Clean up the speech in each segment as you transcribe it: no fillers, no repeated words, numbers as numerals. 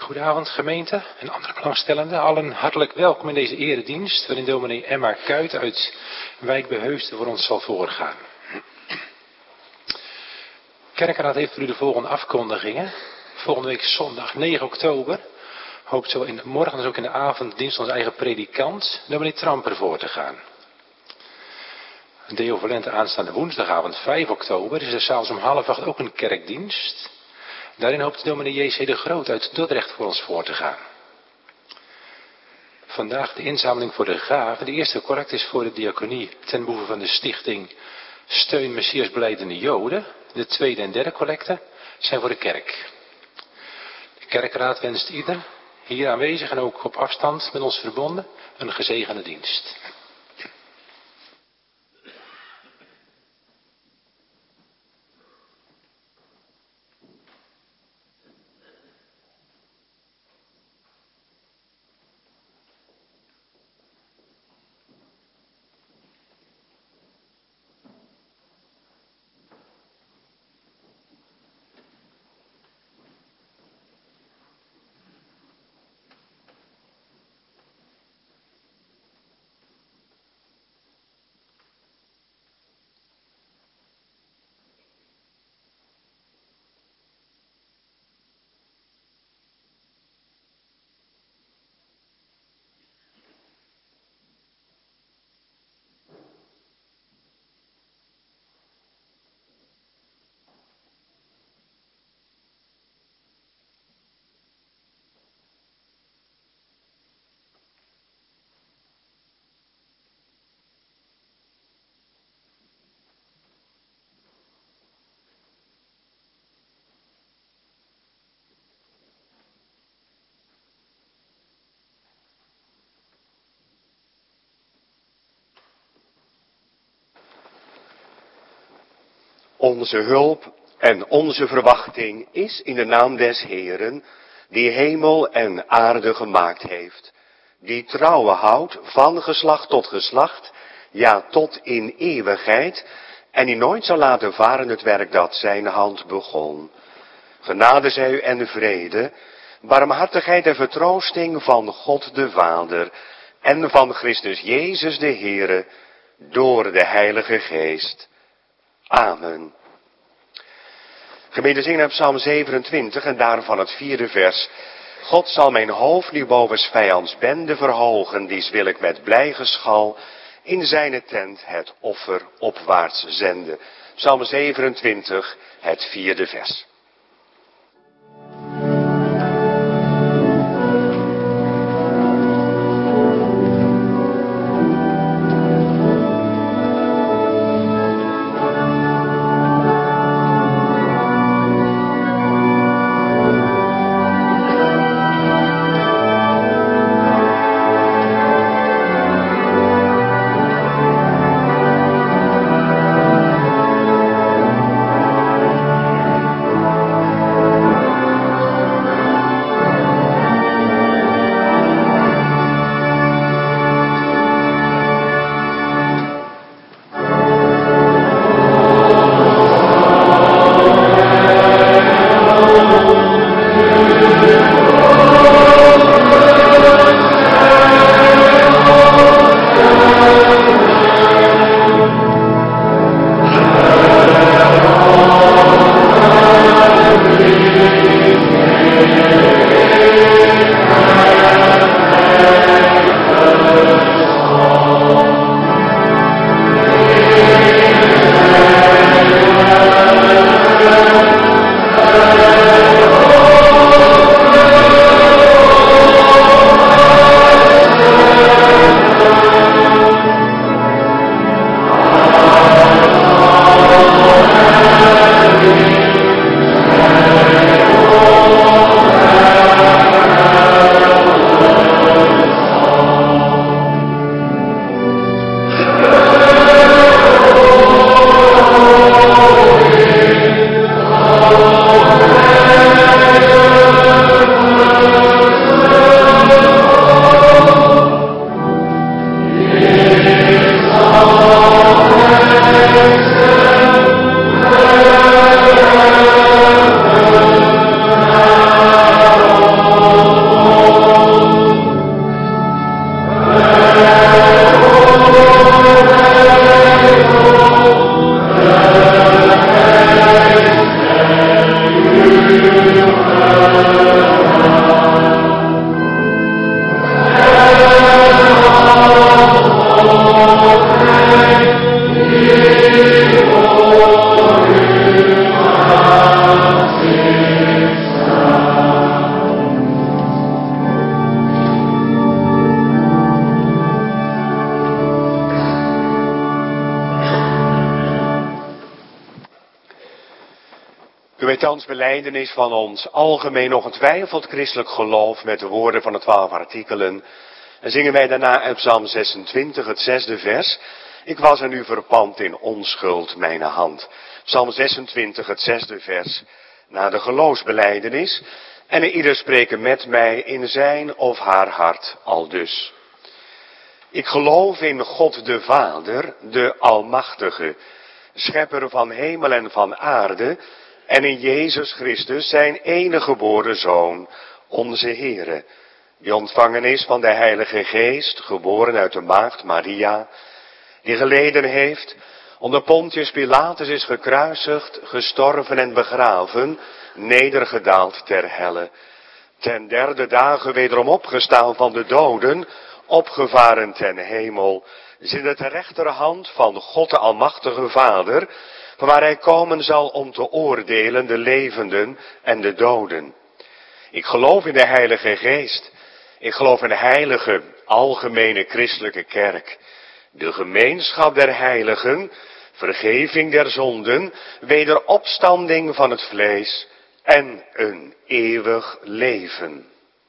Goedenavond gemeente en andere belangstellenden. Allen hartelijk welkom in deze eredienst waarin dominee Emma Kuit uit Wijk bij Heusden voor ons zal voorgaan. Kerkenraad heeft voor u de volgende afkondigingen. Volgende week zondag 9 oktober hoopt zo in de morgen als ook in de avonddienst onze eigen predikant dominee Tramper voor te gaan. Deo Volente aanstaande woensdagavond 5 oktober is er 's avonds om 7:30 ook een kerkdienst. Daarin hoopt dominee J.C. de Groot uit Dordrecht voor ons voor te gaan. Vandaag de inzameling voor de gaven. De eerste collecte is voor de diaconie ten behoeve van de stichting Steun Messias Belijdende Joden. De tweede en derde collecte zijn voor de kerk. De kerkraad wenst ieder hier aanwezig en ook op afstand met ons verbonden een gezegende dienst. Onze hulp en onze verwachting is in de naam des Heeren, die hemel en aarde gemaakt heeft, die trouwen houdt van geslacht tot geslacht, ja tot in eeuwigheid, en die nooit zal laten varen het werk dat zijn hand begon. Genade zij u en vrede, barmhartigheid en vertroosting van God de Vader en van Christus Jezus de Heere, door de Heilige Geest. Amen. Gemeente, zingen uit Psalm 27 en daarvan het 4e vers. God zal mijn hoofd nu boven 's vijands bende verhogen, dies wil ik met blij geschal in zijne tent het offer opwaarts zenden. Psalm 27, het 4e vers. thans belijdenis van ons algemeen ongetwijfeld christelijk geloof met de woorden van de 12 artikelen. En zingen wij daarna uit Psalm 26, het 6e vers. Ik was aan u verpand in onschuld, mijn hand. Psalm 26, het 6e vers. Na de geloofsbelijdenis. En ieder spreken met mij in zijn of haar hart aldus. Ik geloof in God de Vader, de Almachtige, schepper van hemel en van aarde, en in Jezus Christus, zijn enige geboren Zoon, onze Heere, die ontvangen is van de Heilige Geest, geboren uit de maagd Maria, die geleden heeft, onder Pontius Pilatus is gekruisigd, gestorven en begraven, nedergedaald ter helle, ten derde dagen wederom opgestaan van de doden, opgevaren ten hemel, zit de rechterhand van God de Almachtige Vader, van waar hij komen zal om te oordelen de levenden en de doden. Ik geloof in de Heilige Geest. Ik geloof in de heilige, algemene christelijke kerk. De gemeenschap der heiligen, vergeving der zonden, wederopstanding van het vlees en een eeuwig leven.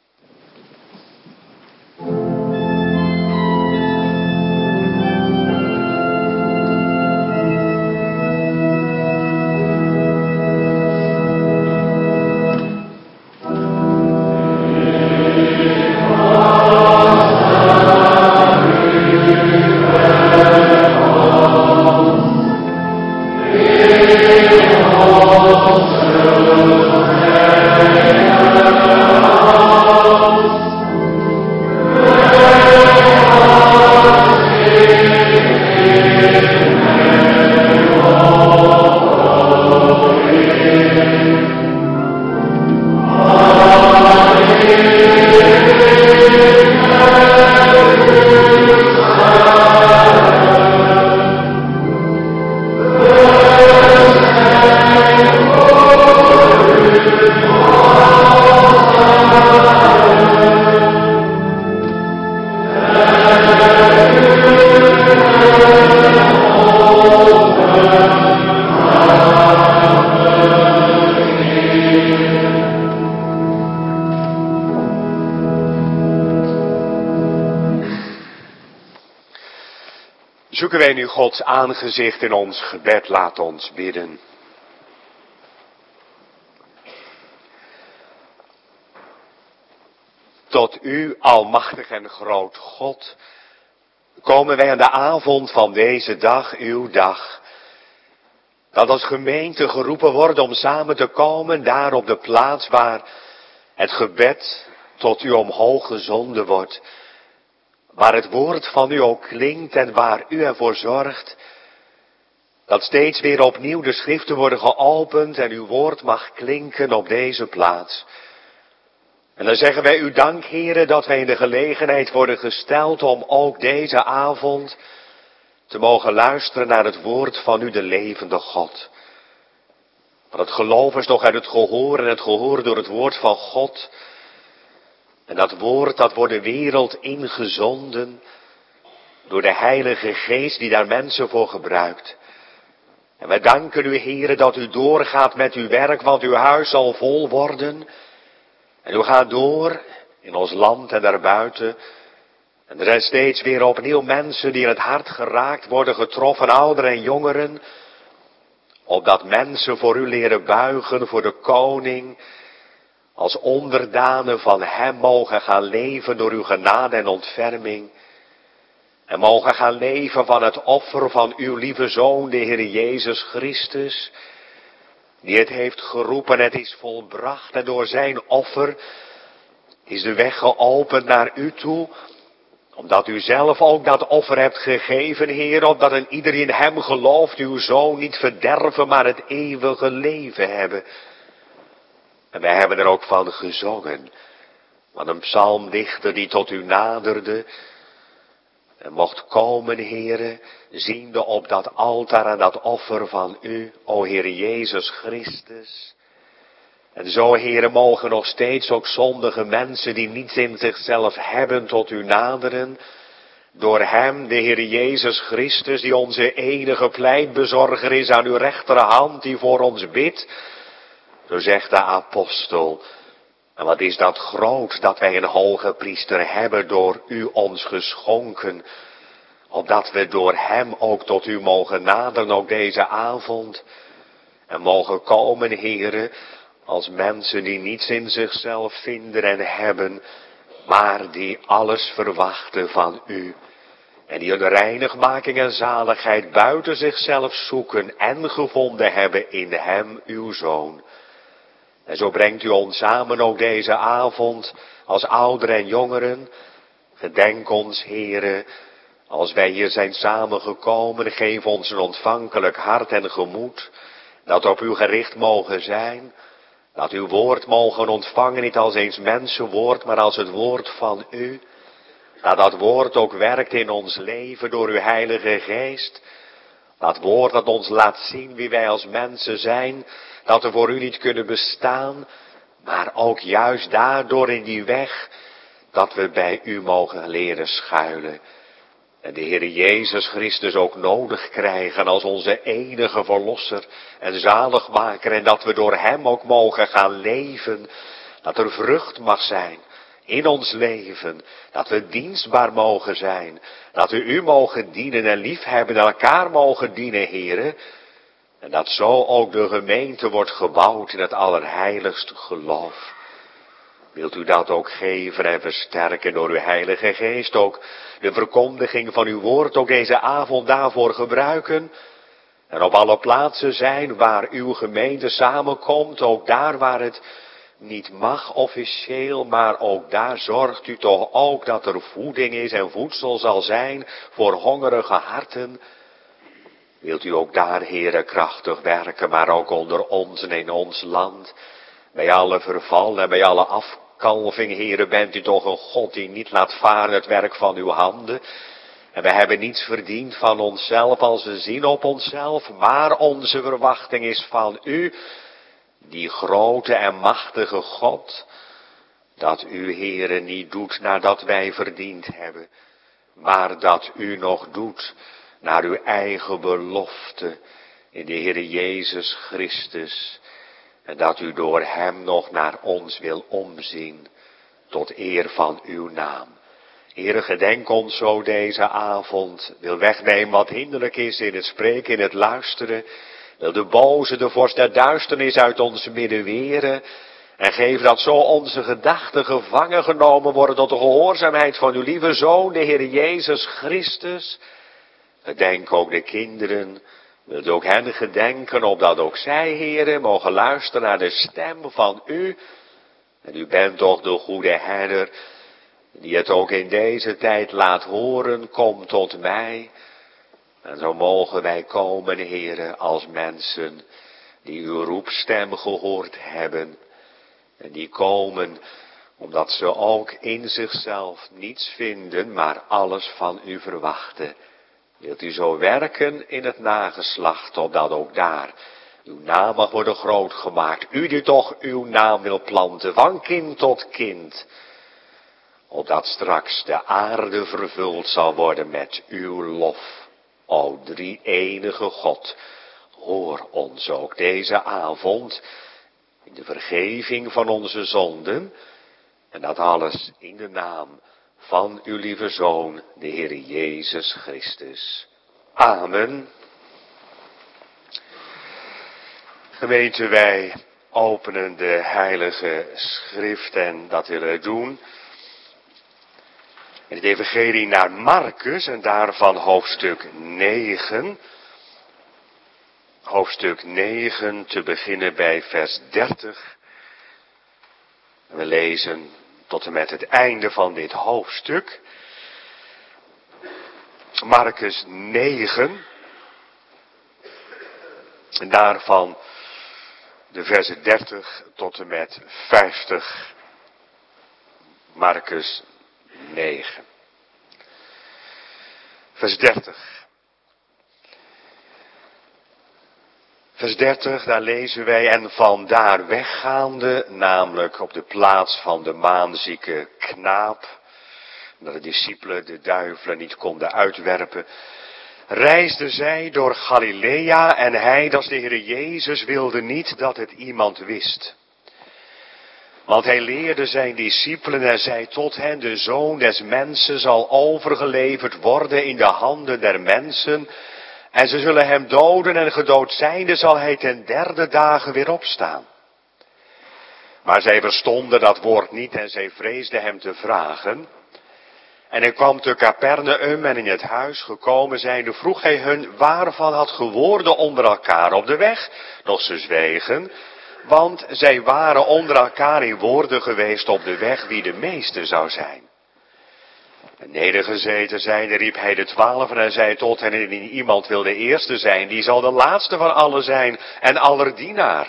Zoeken wij nu Gods aangezicht in ons gebed, laat ons bidden. Tot u, almachtig en groot God, komen wij aan de avond van deze dag, uw dag, dat als gemeente geroepen wordt om samen te komen daar op de plaats waar het gebed tot u omhoog gezonden wordt, waar het woord van u ook klinkt en waar u ervoor zorgt dat steeds weer opnieuw de schriften worden geopend en uw woord mag klinken op deze plaats. En dan zeggen wij u dank, Heere, dat wij in de gelegenheid worden gesteld om ook deze avond te mogen luisteren naar het woord van u, de levende God. Want het geloof is toch uit het gehoor en het gehoor door het woord van God. En dat woord, dat wordt de wereld ingezonden door de Heilige Geest die daar mensen voor gebruikt. En wij danken u, Heere, dat u doorgaat met uw werk, want uw huis zal vol worden. En u gaat door in ons land en daarbuiten. En er zijn steeds weer opnieuw mensen die in het hart geraakt worden, getroffen, ouderen en jongeren. Opdat mensen voor u leren buigen, voor de koning, als onderdanen van hem mogen gaan leven door uw genade en ontferming. En mogen gaan leven van het offer van uw lieve Zoon, de Heer Jezus Christus, die het heeft geroepen, het is volbracht. En door zijn offer is de weg geopend naar u toe, omdat u zelf ook dat offer hebt gegeven, Heer, opdat een ieder in hem gelooft, uw Zoon niet verderven, maar het eeuwige leven hebben. En wij hebben er ook van gezongen, van een psalmdichter die tot u naderde en mocht komen, Heere, ziende op dat altaar en dat offer van u, o Heer Jezus Christus. En zo, Heere, mogen nog steeds ook zondige mensen die niets in zichzelf hebben tot u naderen, door hem, de Heer Jezus Christus, die onze enige pleitbezorger is aan uw rechterhand, die voor ons bidt, Zo zegt de apostel. En wat is dat groot dat wij een hoge priester hebben door u ons geschonken. Opdat we door hem ook tot u mogen naderen, ook deze avond. En mogen komen, Heere, als mensen die niets in zichzelf vinden en hebben, maar die alles verwachten van u. En die hun reinigmaking en zaligheid buiten zichzelf zoeken en gevonden hebben in hem, uw Zoon. En zo brengt u ons samen ook deze avond, als ouderen en jongeren. Gedenk ons, Heere, als wij hier zijn samengekomen, geef ons een ontvankelijk hart en gemoed, dat op u gericht mogen zijn, dat uw woord mogen ontvangen, niet als eens mensenwoord, maar als het woord van u. Dat dat woord ook werkt in ons leven door uw Heilige Geest. Dat woord dat ons laat zien wie wij als mensen zijn, dat we voor u niet kunnen bestaan, maar ook juist daardoor in die weg, dat we bij u mogen leren schuilen. En de Heer Jezus Christus ook nodig krijgen als onze enige verlosser en zaligmaker. En dat we door hem ook mogen gaan leven. Dat er vrucht mag zijn in ons leven. Dat we dienstbaar mogen zijn. Dat we u mogen dienen en liefhebben en elkaar mogen dienen, Heere. En dat zo ook de gemeente wordt gebouwd in het allerheiligste geloof. Wilt u dat ook geven en versterken door uw Heilige Geest, ook de verkondiging van uw woord, ook deze avond daarvoor gebruiken. En op alle plaatsen zijn waar uw gemeente samenkomt, ook daar waar het niet mag officieel, maar ook daar zorgt u toch ook dat er voeding is en voedsel zal zijn voor hongerige harten. Wilt u ook daar, Heere, krachtig werken, maar ook onder ons en in ons land. Bij alle verval en bij alle afkalving, Heere, bent u toch een God die niet laat varen het werk van uw handen. En we hebben niets verdiend van onszelf als we zien op onszelf, maar onze verwachting is van u, die grote en machtige God, dat u, Heere, niet doet nadat wij verdiend hebben, maar dat u nog doet naar uw eigen belofte in de Heere Jezus Christus. En dat u door hem nog naar ons wil omzien, tot eer van uw naam. Heere, gedenk ons zo deze avond, wil wegnemen wat hinderlijk is in het spreken, in het luisteren. Wil de boze, de vorst der duisternis uit ons midden weren. En geef dat zo onze gedachten gevangen genomen worden tot de gehoorzaamheid van uw lieve Zoon, de Heere Jezus Christus. Gedenk ook de kinderen. Wilt u ook hen gedenken, opdat ook zij, Heere, mogen luisteren naar de stem van u. En u bent toch de goede herder, die het ook in deze tijd laat horen, kom tot mij. En zo mogen wij komen, Heere, als mensen die uw roepstem gehoord hebben. En die komen omdat ze ook in zichzelf niets vinden, maar alles van u verwachten. Wilt u zo werken in het nageslacht, opdat ook daar uw naam mag worden groot gemaakt. U die toch uw naam wil planten, van kind tot kind. Opdat straks de aarde vervuld zal worden met uw lof. O drie enige God, hoor ons ook deze avond in de vergeving van onze zonden. En dat alles in de naam van uw lieve Zoon, de Heer Jezus Christus. Amen. Gemeente, wij openen de Heilige Schrift en dat willen we doen in het evangelie naar Marcus en daarvan hoofdstuk 9. Hoofdstuk 9 te beginnen bij vers 30. We lezen tot en met het einde van dit hoofdstuk. Marcus 9. En daarvan de versen 30 tot en met 50. Marcus 9. Vers 30. Vers 30, daar lezen wij, en vandaar weggaande, namelijk op de plaats van de maanzieke knaap, dat de discipelen de duivelen niet konden uitwerpen, reisden zij door Galilea en hij, dat is de Heer Jezus, wilde niet dat het iemand wist. Want hij leerde zijn discipelen en zei tot hen, de Zoon des Mensen zal overgeleverd worden in de handen der mensen. En ze zullen hem doden en gedood zijnde zal hij ten derde dagen weer opstaan. Maar zij verstonden dat woord niet en zij vreesden hem te vragen. En hij kwam te Capernaum en in het huis gekomen zijnde vroeg hij hun waarvan had gewoorden onder elkaar op de weg. Doch ze zwegen, want zij waren onder elkaar in woorden geweest op de weg wie de meeste zou zijn. En nedergezeten zijnde riep hij de 12 en zei tot hen, indien iemand wil de eerste zijn, die zal de laatste van allen zijn en aller dienaar.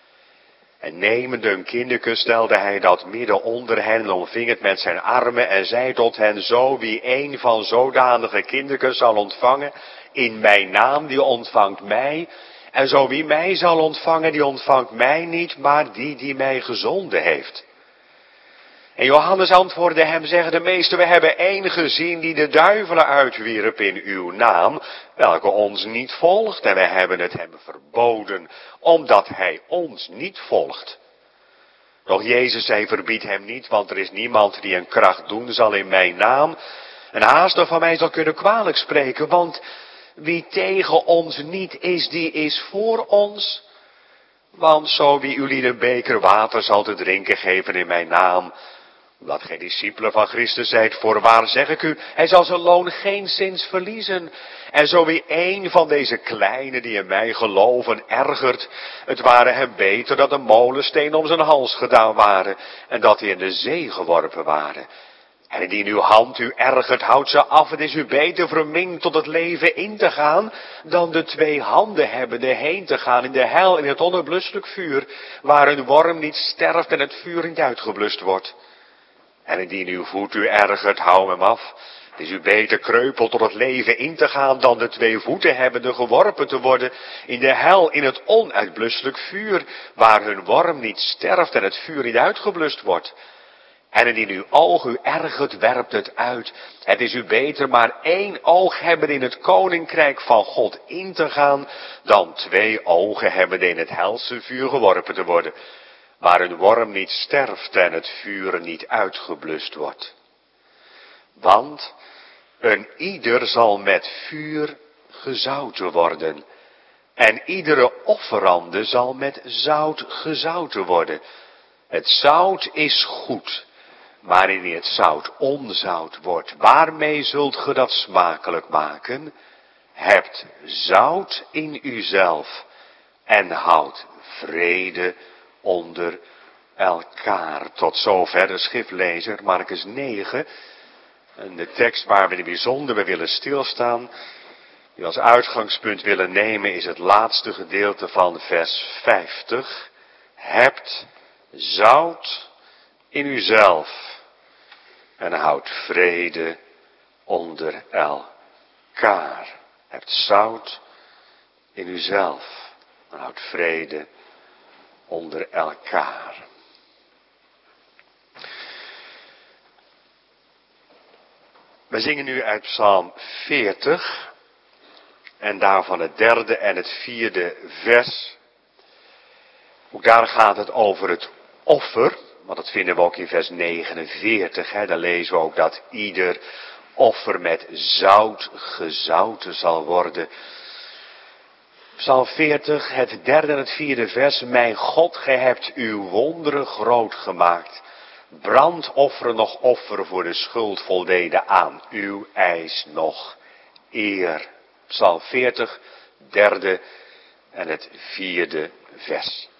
En nemende een kinderke stelde hij dat midden onder hen en omving het met zijn armen en zei tot hen, zo wie een van zodanige kinderken zal ontvangen, in mijn naam die ontvangt mij, en zo wie mij zal ontvangen, die ontvangt mij niet, maar die mij gezonden heeft. En Johannes antwoordde hem, zeggende, meester, we hebben één gezien die de duivelen uitwierp in uw naam, welke ons niet volgt, en wij hebben het hem verboden, omdat hij ons niet volgt. Doch Jezus zei, verbied hem niet, want er is niemand die een kracht doen zal in mijn naam, en haast nog van mij zal kunnen kwalijk spreken, want wie tegen ons niet is, die is voor ons. Want zo wie jullie een beker water zal te drinken geven in mijn naam, omdat gij discipelen van Christus zijt, voorwaar zeg ik u, hij zal zijn loon geenszins verliezen. En zo wie een van deze kleinen die in mij geloven ergert, het ware hem beter dat een molensteen om zijn hals gedaan ware, en dat hij in de zee geworpen ware. En indien uw hand u ergert, houd ze af, het is u beter verminkt tot het leven in te gaan, dan de 2 handen hebbende heen te gaan in de hel, in het onuitblusselijk vuur, waar een worm niet sterft en het vuur niet uitgeblust wordt. En indien uw voet u ergert, hou hem af. Het is u beter kreupel tot het leven in te gaan, dan de 2 voeten hebbende geworpen te worden in de hel, in het onuitblusselijk vuur, waar hun worm niet sterft en het vuur niet uitgeblust wordt. En indien uw oog u ergert, werpt het uit. Het is u beter maar 1 oog hebben in het koninkrijk van God in te gaan, dan 2 ogen hebben in het helse vuur geworpen te worden, waar een worm niet sterft en het vuur niet uitgeblust wordt. Want een ieder zal met vuur gezouten worden, en iedere offerande zal met zout gezouten worden. Het zout is goed, maar indien het zout onzout wordt, waarmee zult ge dat smakelijk maken? Hebt zout in uzelf en houdt vrede onder elkaar. Tot zover de schriftlezer, Markus 9. En de tekst waar we in het bijzonder bij willen stilstaan, die we als uitgangspunt willen nemen, is het laatste gedeelte van vers 50. Hebt zout in uzelf en houdt vrede onder elkaar. Hebt zout in uzelf en houdt vrede onder elkaar. We zingen nu uit Psalm 40 en daarvan het 3e en het 4e vers. Ook daar gaat het over het offer, want dat vinden we ook in vers 49. Daar lezen we ook dat ieder offer met zout gezouten zal worden. Psalm 40, het 3e en het 4e vers. Mijn God, gij hebt uw wonderen groot gemaakt. Brandofferen nog offer voor de schuld voldeden aan uw eis nog eer. Psalm 40, 3e en het 4e vers.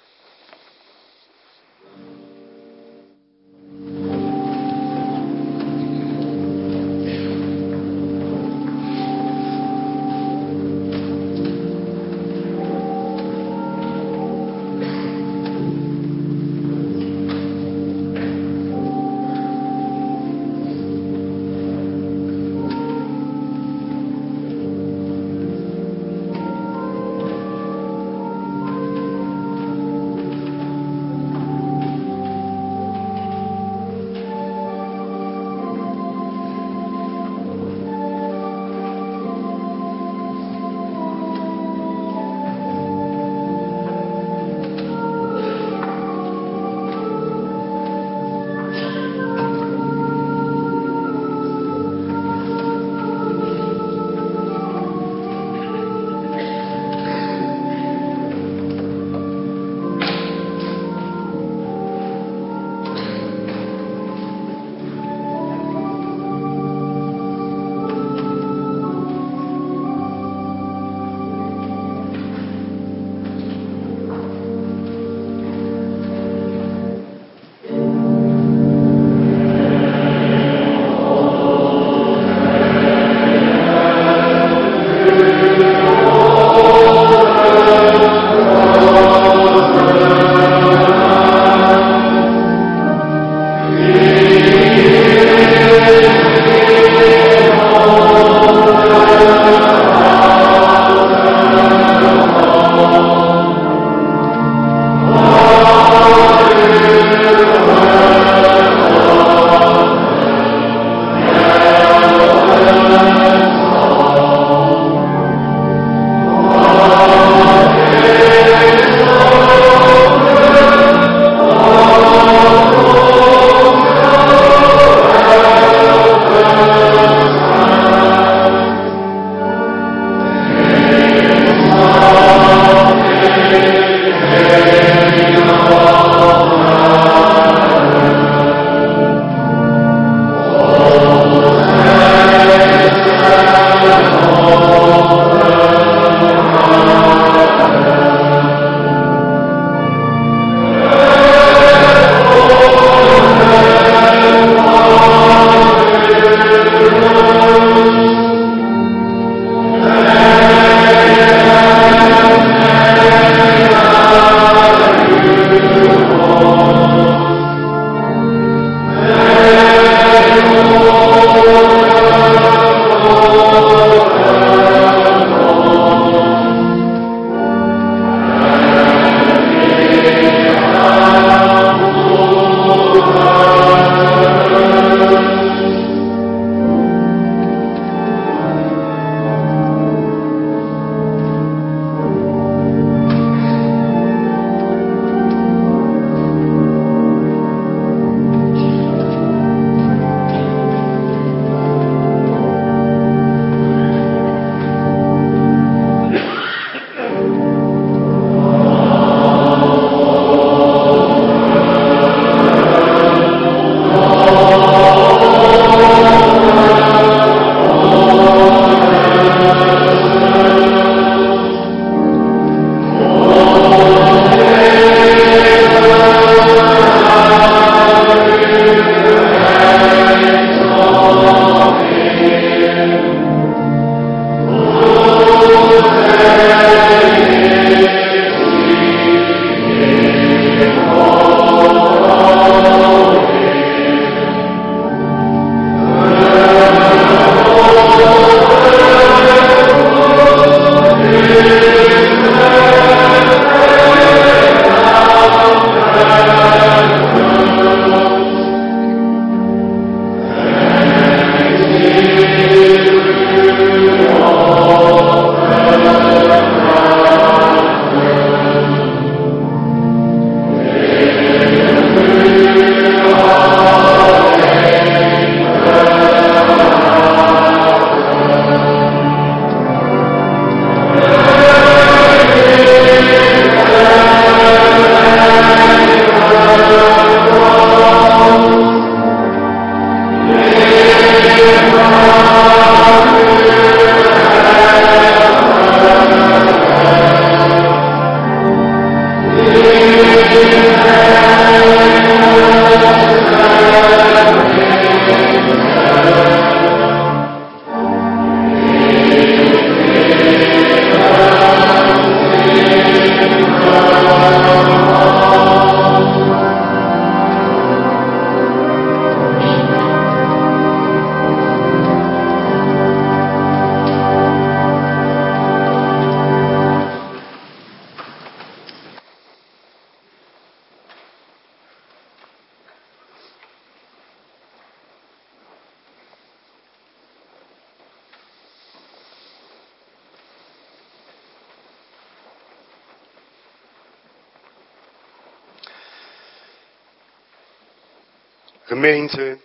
Gemeente,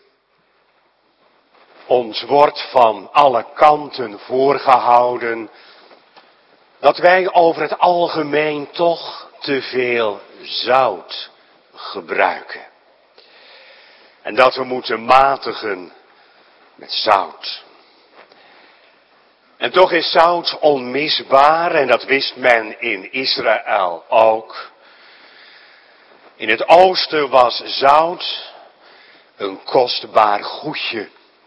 ons wordt van alle kanten voorgehouden dat wij over het algemeen toch te veel zout gebruiken. En dat we moeten matigen met zout. En toch is zout onmisbaar en dat wist men in Israël ook. In het oosten was zout een kostbaar goedje.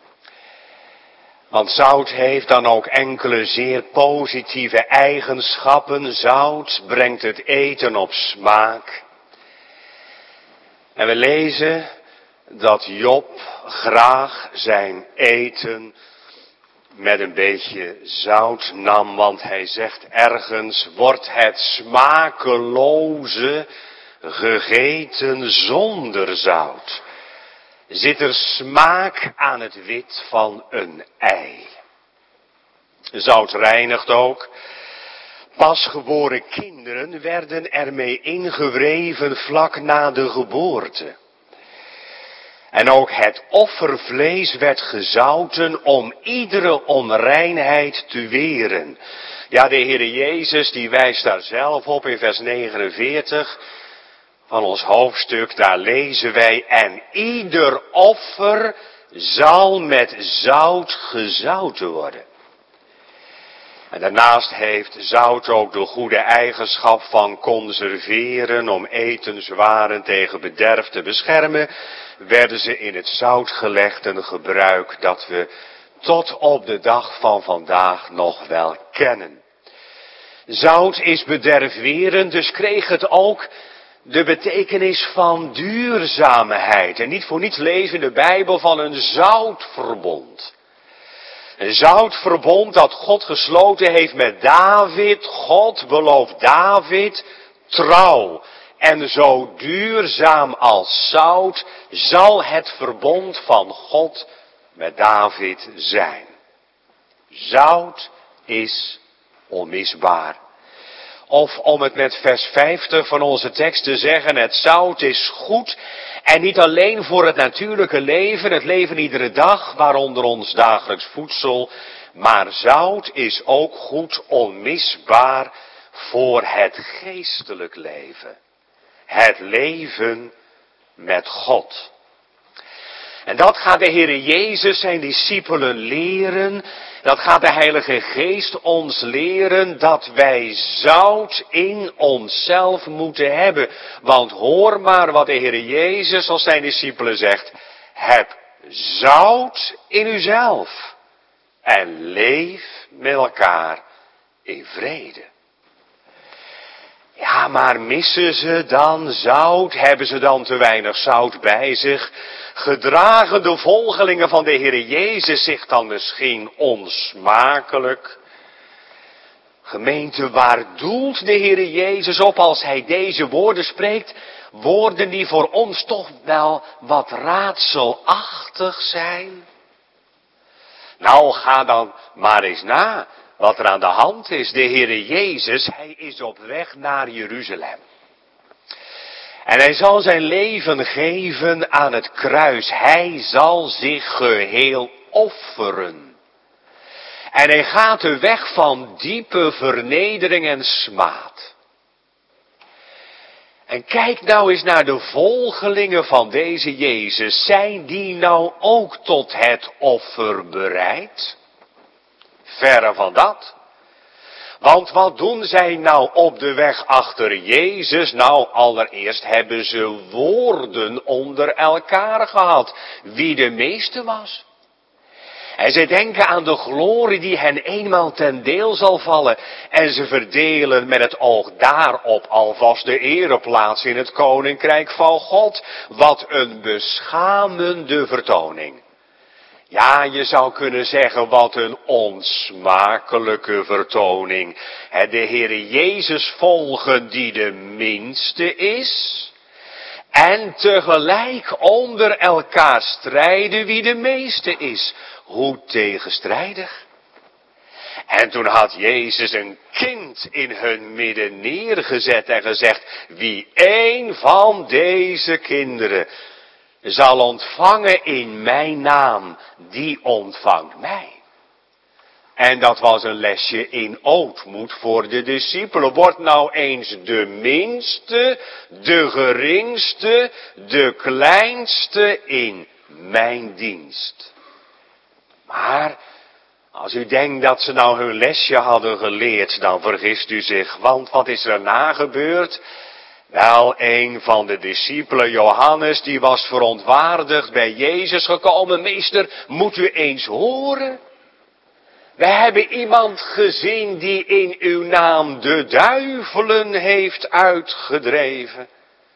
Want zout heeft dan ook enkele zeer positieve eigenschappen. Zout brengt het eten op smaak. En we lezen dat Job graag zijn eten met een beetje zout nam. Want hij zegt ergens, wordt het smakeloze gegeten zonder zout. Zit er smaak aan het wit van een ei. Zout reinigt ook. Pasgeboren kinderen werden ermee ingewreven vlak na de geboorte. En ook het offervlees werd gezouten om iedere onreinheid te weren. Ja, de Heere Jezus die wijst daar zelf op in vers 49 van ons hoofdstuk. Daar lezen wij, en ieder offer zal met zout gezouten worden. En daarnaast heeft zout ook de goede eigenschap van conserveren, om etenswaren tegen bederf te beschermen, werden ze in het zout gelegd, een gebruik dat we tot op de dag van vandaag nog wel kennen. Zout is bederfwerend, dus kreeg het ook de betekenis van duurzaamheid. En niet voor niets lezen in de Bijbel van een zoutverbond. Een zoutverbond dat God gesloten heeft met David. God belooft David trouw. En zo duurzaam als zout zal het verbond van God met David zijn. Zout is onmisbaar. Of om het met vers 50 van onze tekst te zeggen, het zout is goed. En niet alleen voor het natuurlijke leven, het leven iedere dag, waaronder ons dagelijks voedsel. Maar zout is ook goed, onmisbaar voor het geestelijk leven. Het leven met God. En dat gaat de Heere Jezus zijn discipelen leren. Dat gaat de Heilige Geest ons leren, dat wij zout in onszelf moeten hebben. Want hoor maar wat de Heere Jezus als zijn discipelen zegt. Heb zout in uzelf en leef met elkaar in vrede. Ja, maar missen ze dan zout? Hebben ze dan te weinig zout bij zich? Gedragen de volgelingen van de Heere Jezus zich dan misschien onsmakelijk? Gemeente, waar doelt de Heere Jezus op als hij deze woorden spreekt? Woorden die voor ons toch wel wat raadselachtig zijn? Nou, ga dan maar eens na wat er aan de hand is. De Heere Jezus, hij is op weg naar Jeruzalem. En hij zal zijn leven geven aan het kruis. Hij zal zich geheel offeren. En hij gaat de weg van diepe vernedering en smaad. En kijk nou eens naar de volgelingen van deze Jezus. Zijn die nou ook tot het offer bereid? Verre van dat. Want wat doen zij nou op de weg achter Jezus? Nou, allereerst hebben ze woorden onder elkaar gehad. Wie de meeste was. En zij denken aan de glorie die hen eenmaal ten deel zal vallen. En ze verdelen met het oog daarop alvast de ereplaats in het koninkrijk van God. Wat een beschamende vertoning. Ja, je zou kunnen zeggen, wat een onsmakelijke vertoning. De Heere Jezus volgen die de minste is. En tegelijk onder elkaar strijden wie de meeste is. Hoe tegenstrijdig. En toen had Jezus een kind in hun midden neergezet en gezegd, wie één van deze kinderen zal ontvangen in mijn naam, die ontvangt mij. En dat was een lesje in ootmoed voor de discipelen. Word nou eens de minste, de geringste, de kleinste in mijn dienst. Maar als u denkt dat ze nou hun lesje hadden geleerd, dan vergist u zich. Want wat is er na gebeurd? Wel, een van de discipelen, Johannes, die was verontwaardigd bij Jezus gekomen. Meester, moet u eens horen? We hebben iemand gezien die in uw naam de duivelen heeft uitgedreven.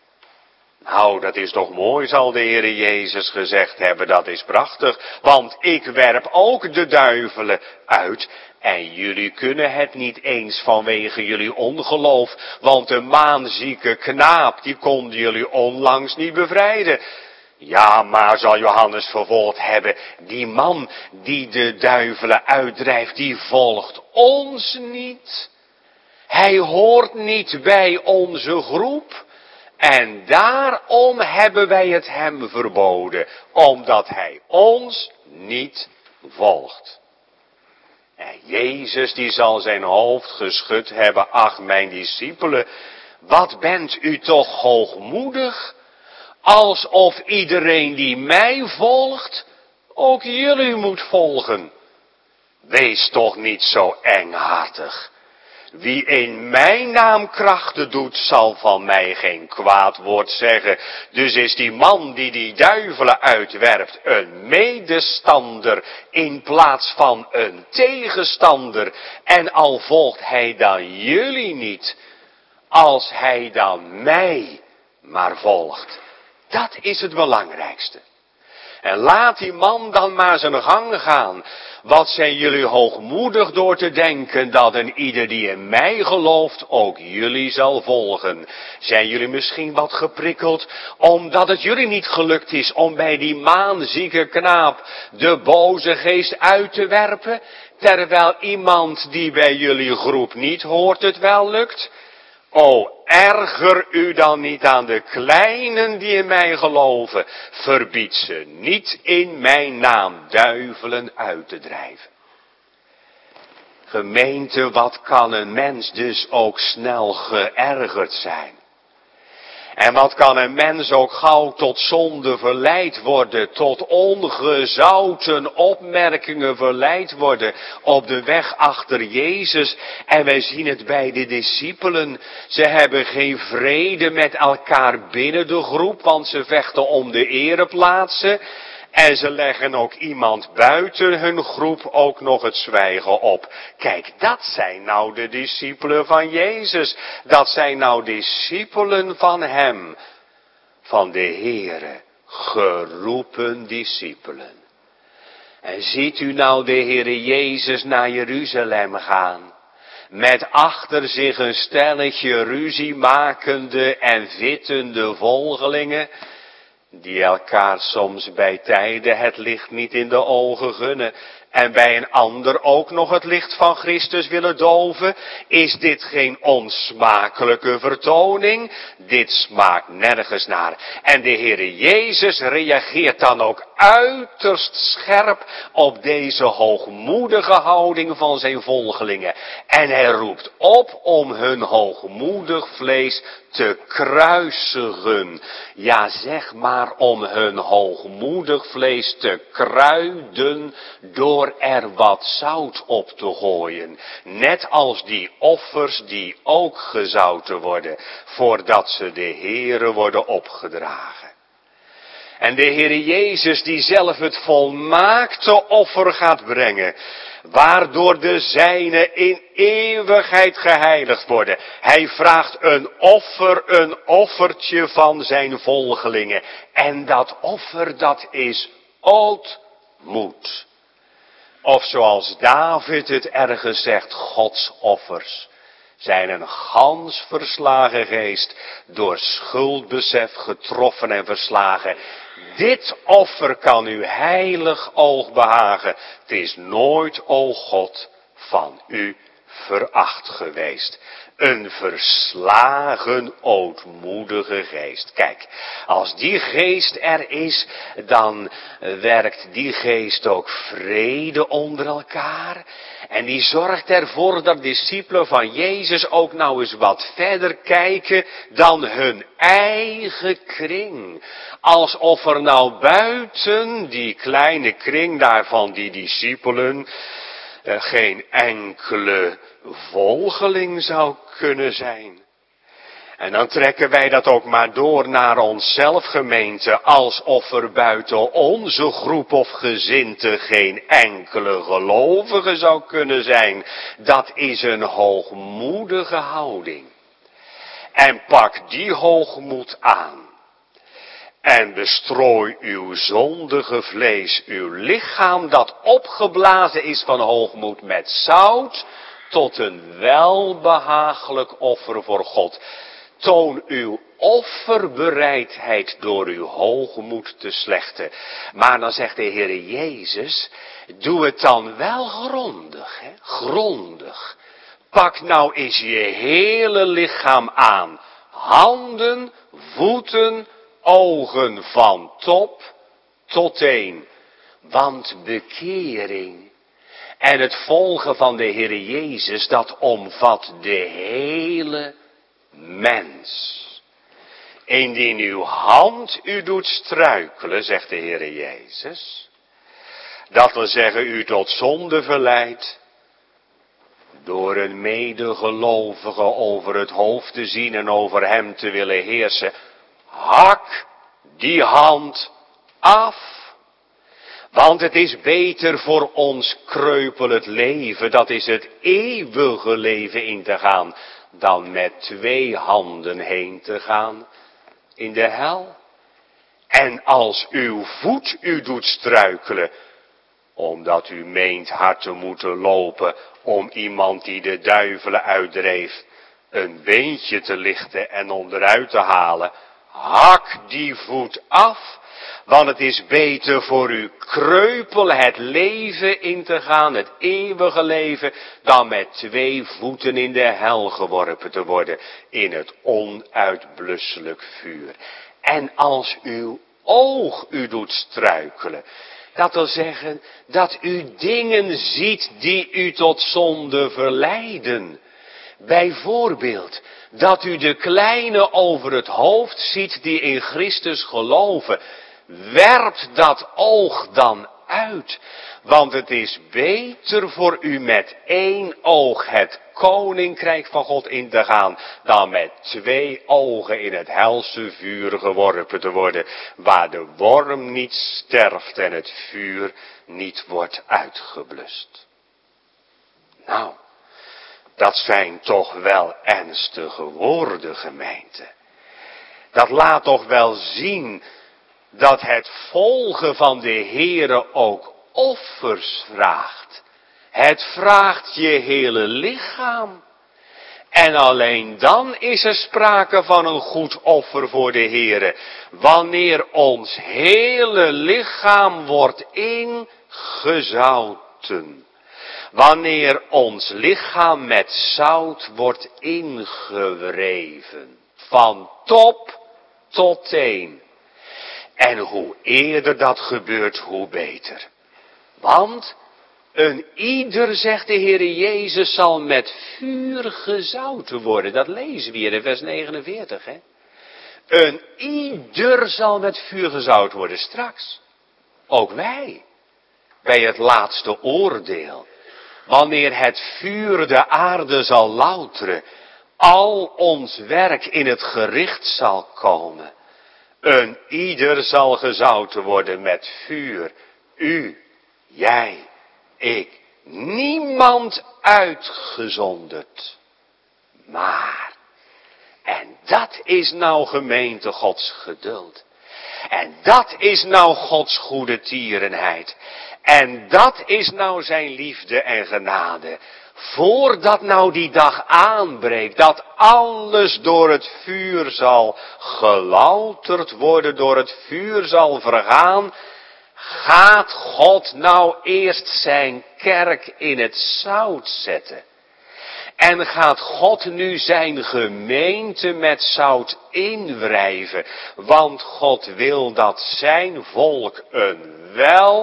Nou, dat is toch mooi, zal de Heere Jezus gezegd hebben, dat is prachtig. Want ik werp ook de duivelen uit en jullie kunnen het niet eens vanwege jullie ongeloof. Want de maanzieke knaap, die konden jullie onlangs niet bevrijden. Ja, maar zal Johannes vervolgd hebben, die man die de duivelen uitdrijft, die volgt ons niet. Hij hoort niet bij onze groep. En daarom hebben wij het hem verboden, omdat hij ons niet volgt. En Jezus die zal zijn hoofd geschud hebben, ach mijn discipelen, wat bent u toch hoogmoedig, alsof iedereen die mij volgt, ook jullie moet volgen. Wees toch niet zo enghartig. Wie in mijn naam krachten doet, zal van mij geen kwaad woord zeggen. Dus is die man die die duivelen uitwerpt een medestander in plaats van een tegenstander. En al volgt hij dan jullie niet, als hij dan mij maar volgt. Dat is het belangrijkste. En laat die man dan maar zijn gang gaan. Wat zijn jullie hoogmoedig door te denken dat een ieder die in mij gelooft ook jullie zal volgen. Zijn jullie misschien wat geprikkeld omdat het jullie niet gelukt is om bij die maanzieke knaap de boze geest uit te werpen, terwijl iemand die bij jullie groep niet hoort het wel lukt? O, erger u dan niet aan de kleinen die in mij geloven. Verbied ze niet in mijn naam duivelen uit te drijven. Gemeente, wat kan een mens dus ook snel geërgerd zijn? En wat kan een mens ook gauw tot zonde verleid worden, tot ongezouten opmerkingen verleid worden op de weg achter Jezus. En wij zien het bij de discipelen. Ze hebben geen vrede met elkaar binnen de groep, want ze vechten om de ereplaatsen. En ze leggen ook iemand buiten hun groep ook nog het zwijgen op. Kijk, dat zijn nou de discipelen van Jezus. Dat zijn nou discipelen van Hem. Van de Heere, geroepen discipelen. En ziet u nou de Heere Jezus naar Jeruzalem gaan. Met achter zich een stelletje ruziemakende en vittende volgelingen. Die elkaar soms bij tijden het licht niet in de ogen gunnen. En bij een ander ook nog het licht van Christus willen doven. Is dit geen onsmakelijke vertoning? Dit smaakt nergens naar. En de Heere Jezus reageert dan ook uiterst scherp op deze hoogmoedige houding van zijn volgelingen. En hij roept op om hun hoogmoedig vlees te kruisigen. Ja, zeg maar om hun hoogmoedig vlees te kruiden door er wat zout op te gooien. Net als die offers die ook gezouten worden, voordat ze de Heere worden opgedragen. En de Heere Jezus die zelf het volmaakte offer gaat brengen, waardoor de zijnen in eeuwigheid geheiligd worden. Hij vraagt een offertje van zijn volgelingen. En dat offer, dat is ootmoed. Of zoals David het ergens zegt, Gods offers zijn een gans verslagen geest, door schuldbesef getroffen en verslagen. Dit offer kan uw heilig oog behagen. Het is nooit, o God, van u veracht geweest. Een verslagen, ootmoedige geest. Kijk, als die geest er is, dan werkt die geest ook vrede onder elkaar. En die zorgt ervoor dat discipelen van Jezus ook nou eens wat verder kijken dan hun eigen kring. Alsof er nou buiten die kleine kring daarvan die discipelen geen enkele volgeling zou kunnen zijn. En dan trekken wij dat ook maar door naar onszelf, gemeente, alsof er buiten onze groep of gezinte geen enkele gelovige zou kunnen zijn. Dat is een hoogmoedige houding. En pak die hoogmoed aan. En bestrooi uw zondige vlees, uw lichaam dat opgeblazen is van hoogmoed met zout, tot een welbehagelijk offer voor God. Toon uw offerbereidheid door uw hoogmoed te slechten. Maar dan zegt de Heere Jezus, doe het dan wel grondig, hè? Grondig. Pak nou eens je hele lichaam aan. Handen, voeten, ogen van top tot teen. Want bekering en het volgen van de Heere Jezus, dat omvat de hele mens. Indien uw hand u doet struikelen, zegt de Heere Jezus, dat wil zeggen u tot zonde verleidt, door een medegelovige over het hoofd te zien en over hem te willen heersen, hak die hand af. Want het is beter voor ons kreupel het leven, dat is het eeuwige leven in te gaan, dan met 2 handen heen te gaan in de hel. En als uw voet u doet struikelen, omdat u meent hard te moeten lopen om iemand die de duivelen uitdreef, een beentje te lichten en onderuit te halen, hak die voet af. Want het is beter voor uw kreupel het leven in te gaan, het eeuwige leven, dan met 2 voeten in de hel geworpen te worden, in het onuitblusselijk vuur. En als uw oog u doet struikelen, dat wil zeggen dat u dingen ziet die u tot zonde verleiden. Bijvoorbeeld dat u de kleine over het hoofd ziet die in Christus geloven. Werpt dat oog dan uit, want het is beter voor u met 1 oog het koninkrijk van God in te gaan, dan met 2 ogen in het helse vuur geworpen te worden, waar de worm niet sterft en het vuur niet wordt uitgeblust. Nou, dat zijn toch wel ernstige woorden, gemeente. Dat laat toch wel zien dat het volgen van de Heere ook offers vraagt. Het vraagt je hele lichaam. En alleen dan is er sprake van een goed offer voor de Heere. Wanneer ons hele lichaam wordt ingezouten. Wanneer ons lichaam met zout wordt ingewreven. Van top tot teen. En hoe eerder dat gebeurt, hoe beter. Want een ieder, zegt de Heere Jezus, zal met vuur gezouten worden. Dat lezen we hier in vers 49. Hè? Een ieder zal met vuur gezout worden straks. Ook wij. Bij het laatste oordeel. Wanneer het vuur de aarde zal louteren. Al ons werk in het gericht zal komen. Een ieder zal gezouten worden met vuur. U, jij, ik. Niemand uitgezonderd. Maar, en dat is nou gemeente Gods geduld. En dat is nou Gods goede tierenheid. En dat is nou zijn liefde en genade. Voordat nou die dag aanbreekt, dat alles door het vuur zal gelouterd worden, door het vuur zal vergaan, gaat God nou eerst zijn kerk in het zout zetten. En gaat God nu zijn gemeente met zout inwrijven. Want God wil dat zijn volk een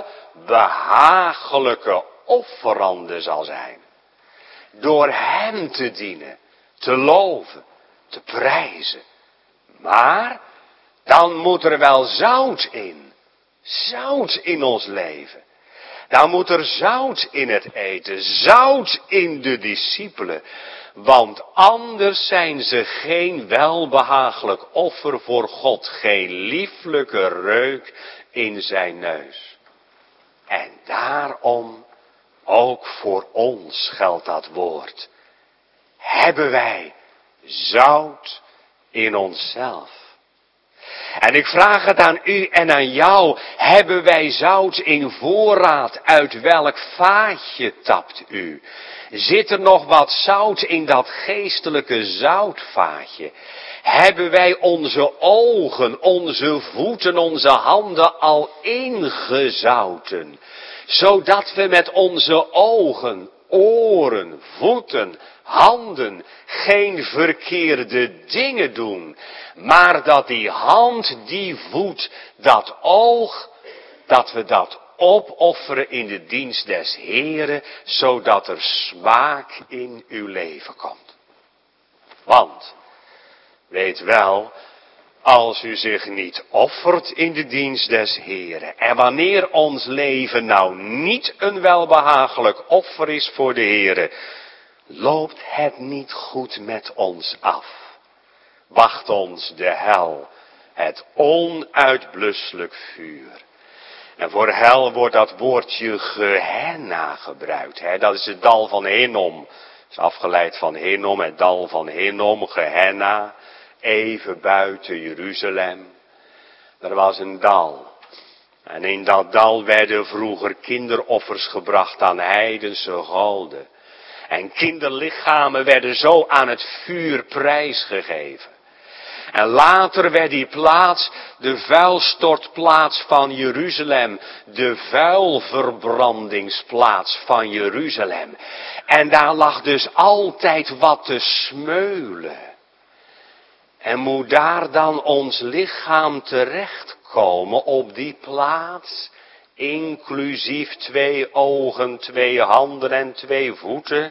welbehagelijke offerande zal zijn. Door hem te dienen, te loven, te prijzen. Maar dan moet er wel zout in. Zout in ons leven. Dan moet er zout in het eten, zout in de discipelen. Want anders zijn ze geen welbehagelijk offer voor God, geen lieflijke reuk in zijn neus. En daarom, ook voor ons geldt dat woord. Hebben wij zout in onszelf? En ik vraag het aan u en aan jou, hebben wij zout in voorraad? Uit welk vaatje tapt u? Zit er nog wat zout in dat geestelijke zoutvaatje? Hebben wij onze ogen, onze voeten, onze handen al ingezouten? Zodat we met onze ogen, oren, voeten, handen geen verkeerde dingen doen. Maar dat die hand, die voet, dat oog, dat we dat opofferen in de dienst des Heren, zodat er smaak in uw leven komt. Want, weet wel, als u zich niet offert in de dienst des Heren, en wanneer ons leven nou niet een welbehagelijk offer is voor de Heren, loopt het niet goed met ons af. Wacht ons de hel, het onuitblusselijk vuur. En voor hel wordt dat woordje Gehenna gebruikt. Dat is het dal van Hinnom. Dat is afgeleid van Hinnom, het dal van Hinnom, Gehenna. Even buiten Jeruzalem. Er was een dal. En in dat dal werden vroeger kinderoffers gebracht aan heidense goden. En kinderlichamen werden zo aan het vuur prijsgegeven. En later werd die plaats de vuilstortplaats van Jeruzalem. De vuilverbrandingsplaats van Jeruzalem. En daar lag dus altijd wat te smeulen. En moet daar dan ons lichaam terechtkomen op die plaats, inclusief 2 ogen, 2 handen en 2 voeten?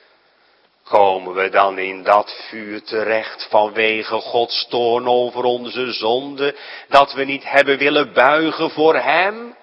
Komen we dan in dat vuur terecht vanwege Gods toorn over onze zonde, dat we niet hebben willen buigen voor hem?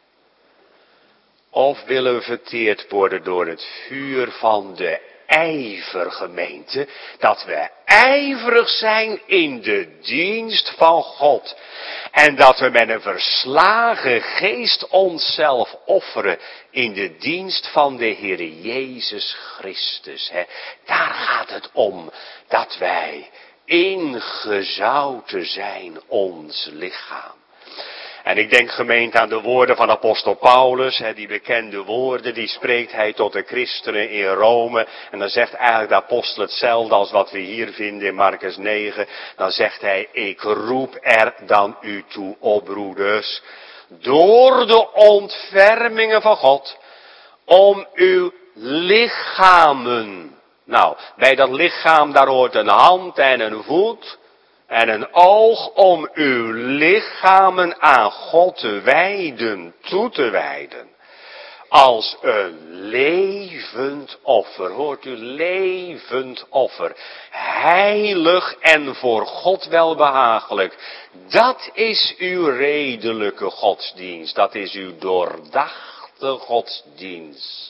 Of willen we verteerd worden door het vuur van de ijvergemeente, dat we ijverig zijn in de dienst van God. En dat we met een verslagen geest onszelf offeren in de dienst van de Heer Jezus Christus. Daar gaat het om, dat wij ingezouten zijn ons lichaam. En ik denk gemeente aan de woorden van apostel Paulus, die bekende woorden, die spreekt hij tot de christenen in Rome. En dan zegt eigenlijk de apostel hetzelfde als wat we hier vinden in Markus 9. Dan zegt hij, ik roep er dan u toe op, broeders, door de ontfermingen van God, om uw lichamen. Nou, bij dat lichaam daar hoort een hand en een voet. En een oog om uw lichamen aan God te wijden, toe te wijden. Als een levend offer, hoort u, levend offer. Heilig en voor God welbehagelijk. Dat is uw redelijke godsdienst, dat is uw doordachte godsdienst.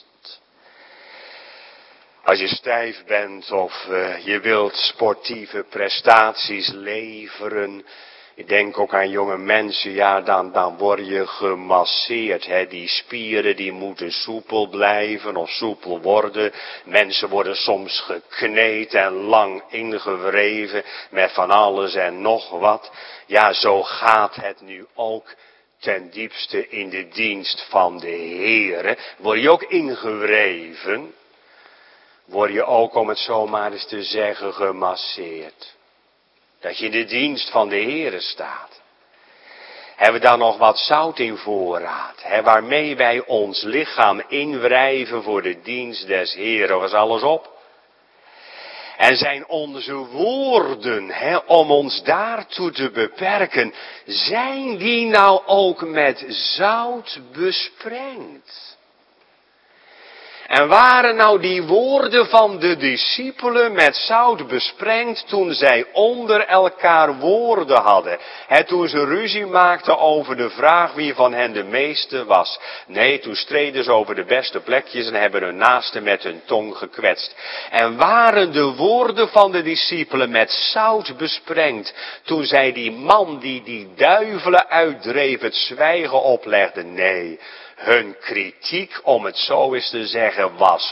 Als je stijf bent of je wilt sportieve prestaties leveren. Ik denk ook aan jonge mensen, ja dan word je gemasseerd. Die spieren die moeten soepel blijven of soepel worden. Mensen worden soms gekneed en lang ingewreven met van alles en nog wat. Ja, zo gaat het nu ook ten diepste in de dienst van de Heere. Word je ook ingewreven? Word je ook, om het zo maar eens te zeggen, gemasseerd. Dat je in de dienst van de Heere staat. Hebben we dan nog wat zout in voorraad? Waarmee wij ons lichaam inwrijven voor de dienst des Heeren. Of is alles op? En zijn onze woorden, om ons daartoe te beperken, zijn die nou ook met zout besprengd? En waren nou die woorden van de discipelen met zout besprengd toen zij onder elkaar woorden hadden? Toen ze ruzie maakten over de vraag wie van hen de meeste was. Nee, toen streden ze over de beste plekjes en hebben hun naaste met hun tong gekwetst. En waren de woorden van de discipelen met zout besprengd toen zij die man die duivelen uitdreef het zwijgen oplegde? Nee. Hun kritiek, om het zo eens te zeggen, was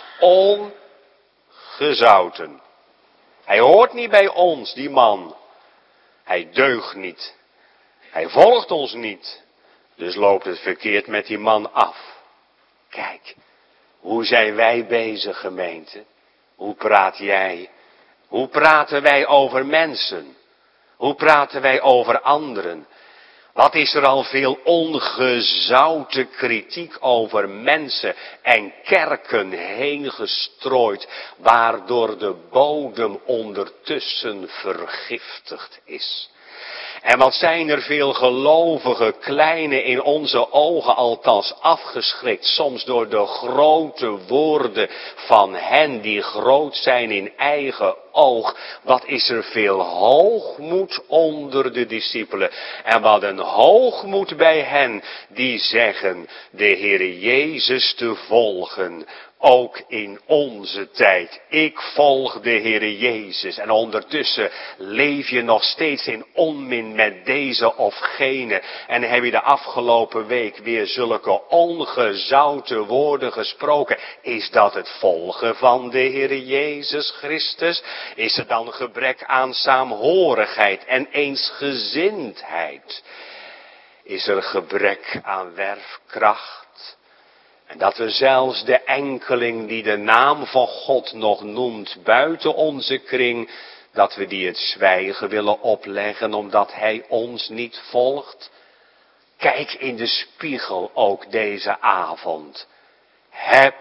ongezouten. Hij hoort niet bij ons, die man. Hij deugt niet. Hij volgt ons niet. Dus loopt het verkeerd met die man af. Kijk, hoe zijn wij bezig, gemeente? Hoe praat jij? Hoe praten wij over mensen? Hoe praten wij over anderen? Wat is er al veel ongezouten kritiek over mensen en kerken heen gestrooid, waardoor de bodem ondertussen vergiftigd is. En wat zijn er veel gelovige kleine in onze ogen althans afgeschrikt, soms door de grote woorden van hen die groot zijn in eigen oog. Wat is er veel hoogmoed onder de discipelen. En wat een hoogmoed bij hen die zeggen de Heere Jezus te volgen. Ook in onze tijd. Ik volg de Heere Jezus. En ondertussen leef je nog steeds in onmin met deze of gene. En heb je de afgelopen week weer zulke ongezouten woorden gesproken. Is dat het volgen van de Heere Jezus Christus? Is er dan gebrek aan saamhorigheid en eensgezindheid? Is er gebrek aan werfkracht? En dat we zelfs de enkeling die de naam van God nog noemt buiten onze kring, dat we die het zwijgen willen opleggen omdat hij ons niet volgt? Kijk in de spiegel ook deze avond. Heb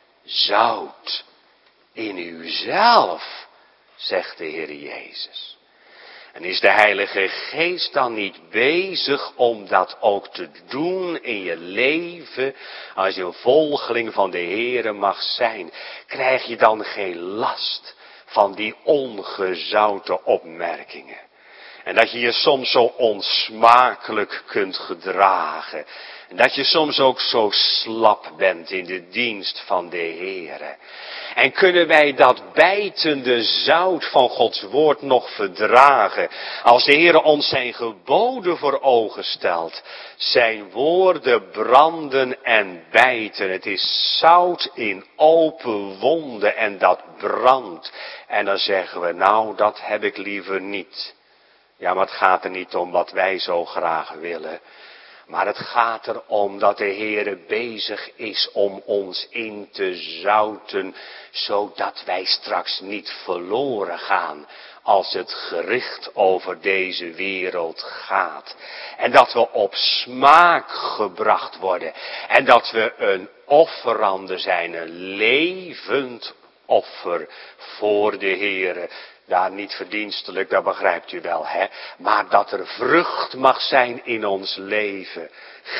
zout in uzelf, zegt de Heer Jezus. En is de Heilige Geest dan niet bezig om dat ook te doen in je leven, als je een volgeling van de Heere mag zijn? Krijg je dan geen last van die ongezouten opmerkingen? En dat je je soms zo onsmakelijk kunt gedragen. En dat je soms ook zo slap bent in de dienst van de Heere. En kunnen wij dat bijtende zout van Gods woord nog verdragen, als de Heere ons zijn geboden voor ogen stelt? Zijn woorden branden en bijten. Het is zout in open wonden en dat brandt. En dan zeggen we, nou, dat heb ik liever niet. Ja, maar het gaat er niet om wat wij zo graag willen. Maar het gaat erom dat de Heere bezig is om ons in te zouten, zodat wij straks niet verloren gaan als het gericht over deze wereld gaat. En dat we op smaak gebracht worden. En dat we een offerande zijn, een levend offer voor de Heere. Daar niet verdienstelijk, dat begrijpt u wel, hè. Maar dat er vrucht mag zijn in ons leven.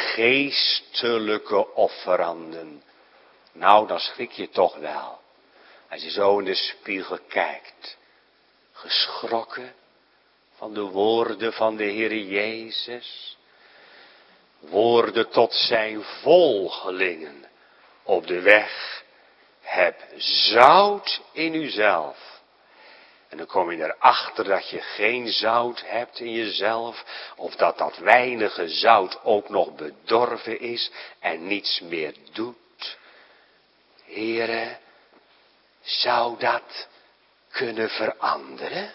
Geestelijke offeranden. Nou, dan schrik je toch wel. Als je zo in de spiegel kijkt. Geschrokken van de woorden van de Heere Jezus. Woorden tot zijn volgelingen op de weg. Heb zout in uzelf. En dan kom je erachter dat je geen zout hebt in jezelf. Of dat weinige zout ook nog bedorven is en niets meer doet. Heere, zou dat kunnen veranderen?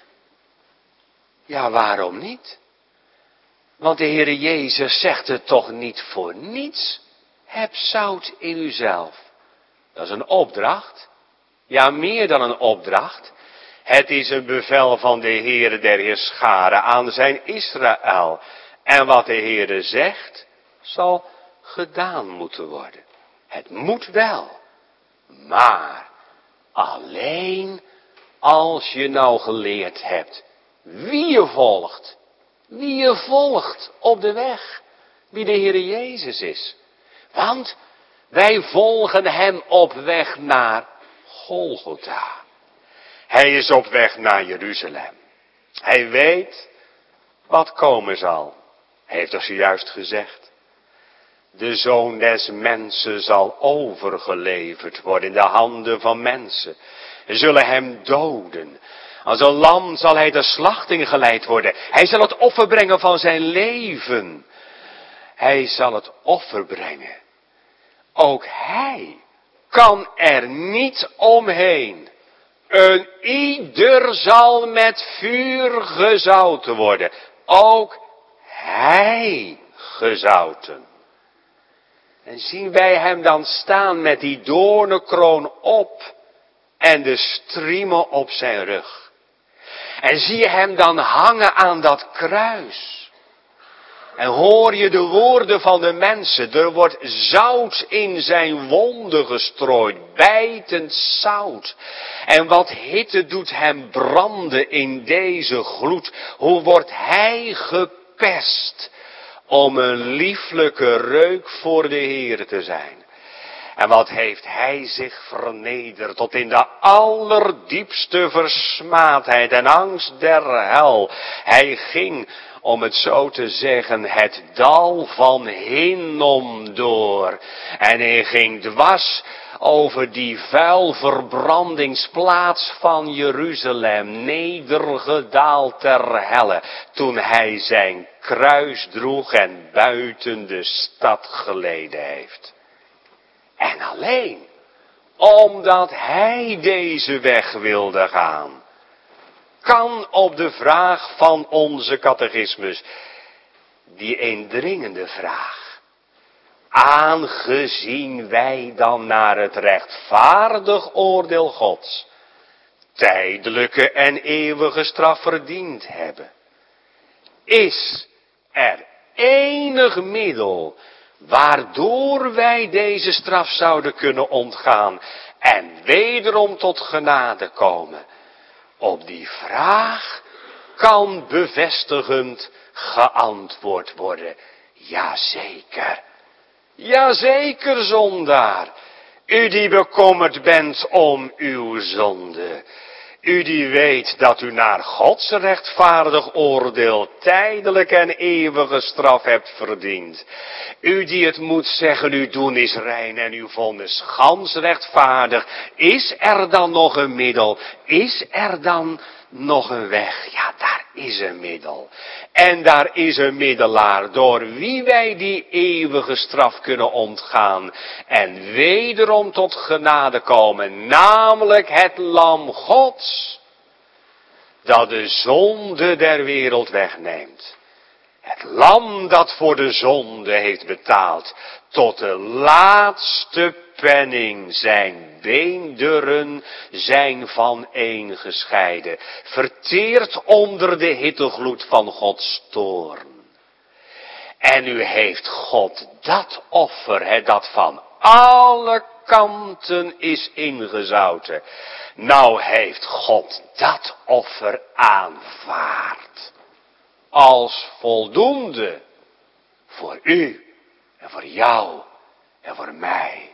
Ja, waarom niet? Want de Heere Jezus zegt het toch niet voor niets. Heb zout in uzelf. Dat is een opdracht. Ja, meer dan een opdracht. Het is een bevel van de Heere der Heerscharen aan zijn Israël. En wat de Heere zegt, zal gedaan moeten worden. Het moet wel. Maar alleen als je nou geleerd hebt wie je volgt op de weg, wie de Heere Jezus is. Want wij volgen hem op weg naar Golgotha. Hij is op weg naar Jeruzalem. Hij weet wat komen zal. Hij heeft er zojuist gezegd. De Zoon des Mensen zal overgeleverd worden in de handen van mensen. Ze zullen hem doden. Als een lam zal hij de slachting geleid worden. Hij zal het offer brengen van zijn leven. Hij zal het offer brengen. Ook hij kan er niet omheen. Een ieder zal met vuur gezouten worden. Ook hij gezouten. En zien wij hem dan staan met die doornenkroon op en de striemen op zijn rug. En zie je hem dan hangen aan dat kruis. En hoor je de woorden van de mensen. Er wordt zout in zijn wonden gestrooid. Bijtend zout. En wat hitte doet hem branden in deze gloed. Hoe wordt hij gepest om een lieflijke reuk voor de Heer te zijn. En wat heeft hij zich vernederd tot in de allerdiepste versmaadheid en angst der hel. Hij ging, om het zo te zeggen, het dal van Hinnom door. En hij ging dwars over die vuilverbrandingsplaats van Jeruzalem, nedergedaald ter helle, toen hij zijn kruis droeg en buiten de stad geleden heeft. En alleen omdat hij deze weg wilde gaan, kan op de vraag van onze catechismus, die indringende vraag, aangezien wij dan naar het rechtvaardig oordeel Gods tijdelijke en eeuwige straf verdiend hebben, is er enig middel waardoor wij deze straf zouden kunnen ontgaan en wederom tot genade komen. Op die vraag kan bevestigend geantwoord worden. Jazeker. Jazeker, zondaar. U die bekommerd bent om uw zonde. U die weet dat u naar Gods rechtvaardig oordeel tijdelijk en eeuwige straf hebt verdiend. U die het moet zeggen, uw doen is rein en uw vonnis gans rechtvaardig. Is er dan nog een middel? Is er dan nog een weg? Ja, daar is een middel. En daar is een middelaar door wie wij die eeuwige straf kunnen ontgaan. En wederom tot genade komen. Namelijk het lam Gods. Dat de zonde der wereld wegneemt. Het lam dat voor de zonde heeft betaald. Tot de laatste penning zijn beenderen zijn vaneen gescheiden. Verteerd onder de hittegloed van Gods toorn. En u heeft God dat offer, dat van alle kanten is ingezouten. Nou heeft God dat offer aanvaard. Als voldoende voor u en voor jou en voor mij.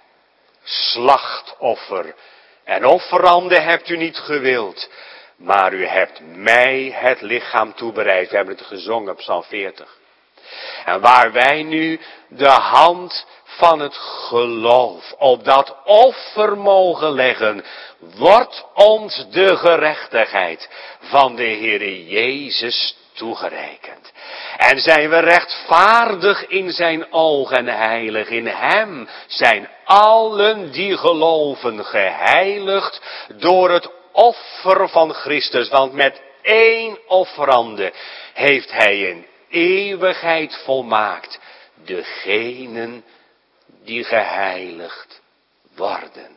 Slachtoffer en offerande hebt u niet gewild, maar u hebt mij het lichaam toebereid. We hebben het gezongen op Psalm 40. En waar wij nu de hand van het geloof op dat offer mogen leggen, wordt ons de gerechtigheid van de Heere Jezus toegerekend. En zijn we rechtvaardig in zijn ogen en heilig in hem, zijn allen die geloven geheiligd door het offer van Christus. Want met één offerande heeft hij in eeuwigheid volmaakt degenen die geheiligd worden.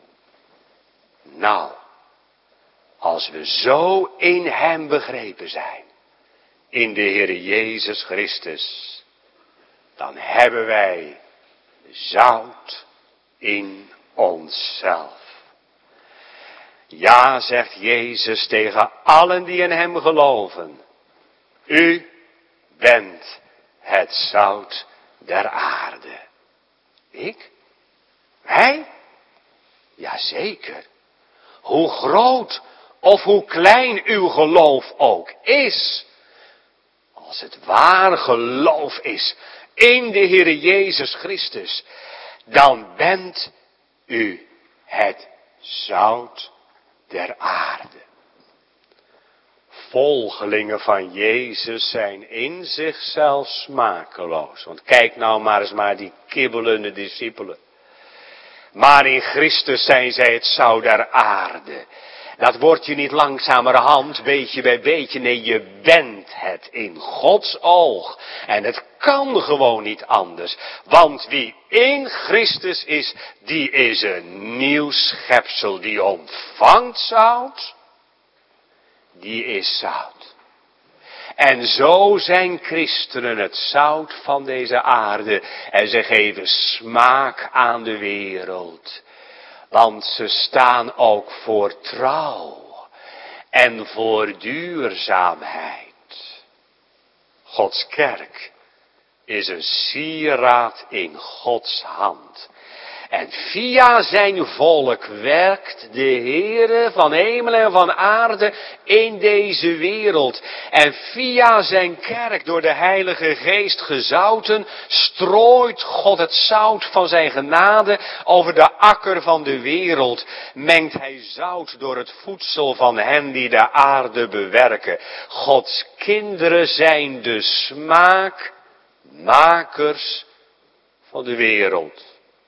Nou, als we zo in hem begrepen zijn, in de Heer Jezus Christus, dan hebben wij zout in onszelf. Ja, zegt Jezus tegen allen die in hem geloven. U bent het zout der aarde. Ik? Wij? Jazeker. Hoe groot of hoe klein uw geloof ook is. Als het waar geloof is in de Heere Jezus Christus, dan bent u het zout der aarde. Volgelingen van Jezus zijn in zichzelf smakeloos. Want kijk nou maar eens maar die kibbelende discipelen. Maar in Christus zijn zij het zout der aarde. Dat wordt je niet langzamerhand, beetje bij beetje. Nee, je bent het in Gods oog. En het kan gewoon niet anders. Want wie in Christus is, die is een nieuw schepsel. Die ontvangt zout, die is zout. En zo zijn christenen het zout van deze aarde. En ze geven smaak aan de wereld. Want ze staan ook voor trouw en voor duurzaamheid. Gods kerk is een sieraad in Gods hand. En via zijn volk werkt de Heere van hemel en van aarde in deze wereld. En via zijn kerk, door de Heilige Geest gezouten, strooit God het zout van zijn genade over de akker van de wereld. Mengt hij zout door het voedsel van hen die de aarde bewerken. Gods kinderen zijn de smaakmakers van de wereld.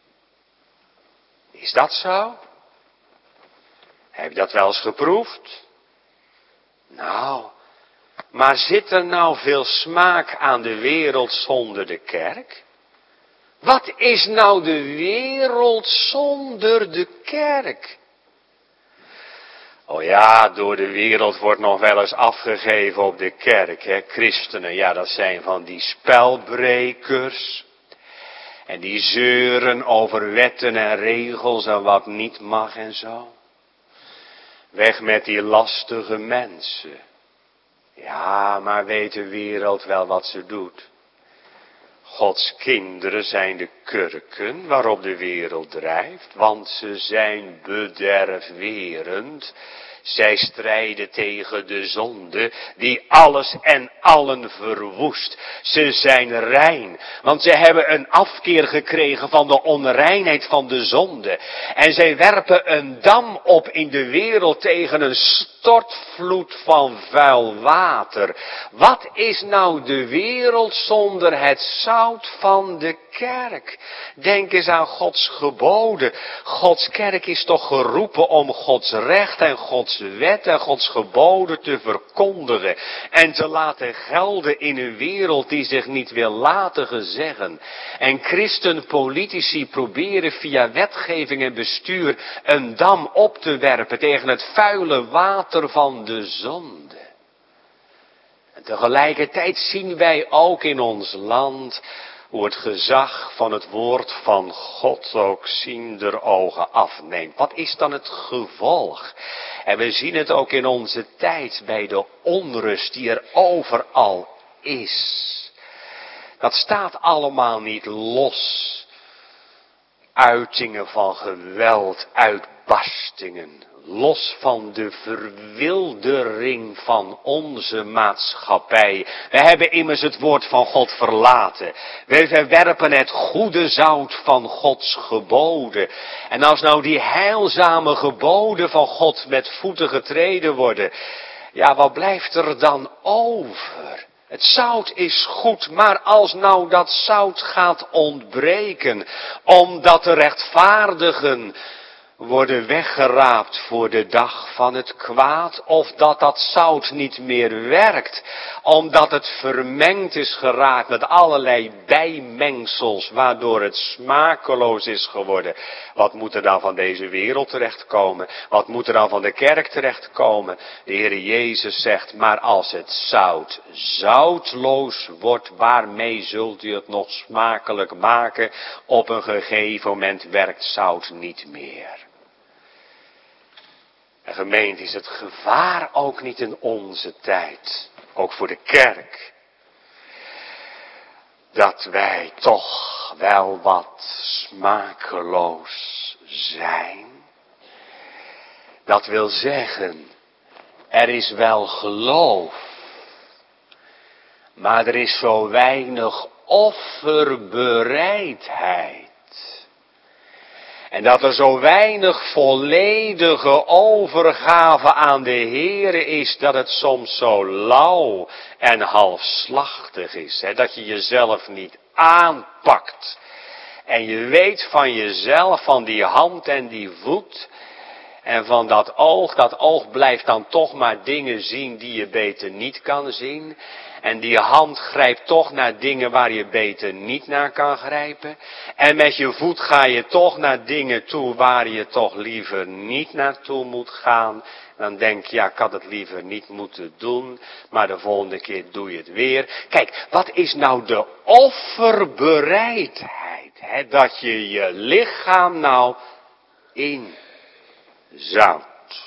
Is dat zo? Heb je dat wel eens geproefd? Nou, maar zit er nou veel smaak aan de wereld zonder de kerk? Wat is nou de wereld zonder de kerk? Oh ja, door de wereld wordt nog wel eens afgegeven op de kerk, hè. Christenen, ja, dat zijn van die spelbrekers. En die zeuren over wetten en regels en wat niet mag en zo. Weg met die lastige mensen. Ja, maar weet de wereld wel wat ze doet? Gods kinderen zijn de kurken waarop de wereld drijft, want ze zijn bederfwerend. Zij strijden tegen de zonde die alles en allen verwoest. Ze zijn rein, want ze hebben een afkeer gekregen van de onreinheid van de zonde. En zij werpen een dam op in de wereld tegen een stortvloed van vuil water. Wat is nou de wereld zonder het zout van de kerk? Denk eens aan Gods geboden. Gods kerk is toch geroepen om Gods recht en Gods wet en Gods geboden te verkondigen en te laten gelden in een wereld die zich niet wil laten gezeggen. En christenpolitici proberen via wetgeving en bestuur een dam op te werpen tegen het vuile water van de zonde. En tegelijkertijd zien wij ook in ons land hoe het gezag van het woord van God ook ziender ogen afneemt. Wat is dan het gevolg? En we zien het ook in onze tijd bij de onrust die er overal is. Dat staat allemaal niet los. Uitingen van geweld, uitbarstingen. Los van de verwildering van onze maatschappij. We hebben immers het woord van God verlaten. We verwerpen het goede zout van Gods geboden. En als nou die heilzame geboden van God met voeten getreden worden. Ja, wat blijft er dan over? Het zout is goed, maar als nou dat zout gaat ontbreken, omdat de rechtvaardigen worden weggeraapt voor de dag van het kwaad, of dat zout niet meer werkt, omdat het vermengd is geraakt met allerlei bijmengsels, waardoor het smakeloos is geworden. Wat moet er dan van deze wereld terechtkomen? Wat moet er dan van de kerk terechtkomen? De Heer Jezus zegt, maar als het zout zoutloos wordt, waarmee zult u het nog smakelijk maken? Op een gegeven moment werkt zout niet meer. En gemeente, is het gevaar ook niet in onze tijd, ook voor de kerk, dat wij toch wel wat smakeloos zijn? Dat wil zeggen, er is wel geloof, maar er is zo weinig offerbereidheid. En dat er zo weinig volledige overgave aan de Heere is, dat het soms zo lauw en halfslachtig is. Hè? Dat je jezelf niet aanpakt. En je weet van jezelf, van die hand en die voet. En van dat oog blijft dan toch maar dingen zien die je beter niet kan zien. En die hand grijpt toch naar dingen waar je beter niet naar kan grijpen. En met je voet ga je toch naar dingen toe waar je toch liever niet naartoe moet gaan. Dan denk je, ja, ik had het liever niet moeten doen, maar de volgende keer doe je het weer. Kijk, wat is nou de offerbereidheid? Hè? Dat je je lichaam nou inzoudt.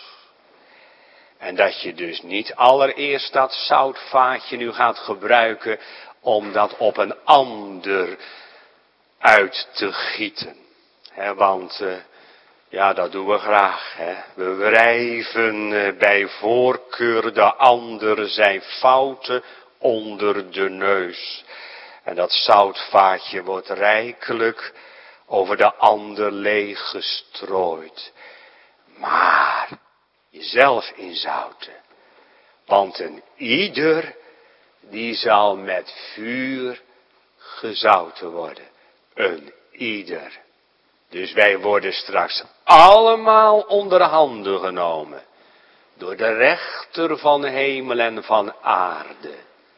En dat je dus niet allereerst dat zoutvaatje nu gaat gebruiken om dat op een ander uit te gieten. Want ja, dat doen we graag. We wrijven bij voorkeur de ander zijn fouten onder de neus. En dat zoutvaatje wordt rijkelijk over de ander leeg gestrooid. Maar jezelf inzouten. Want een ieder die zal met vuur gezouten worden. Een ieder. Dus wij worden straks allemaal onder handen genomen. Door de rechter van hemel en van aarde.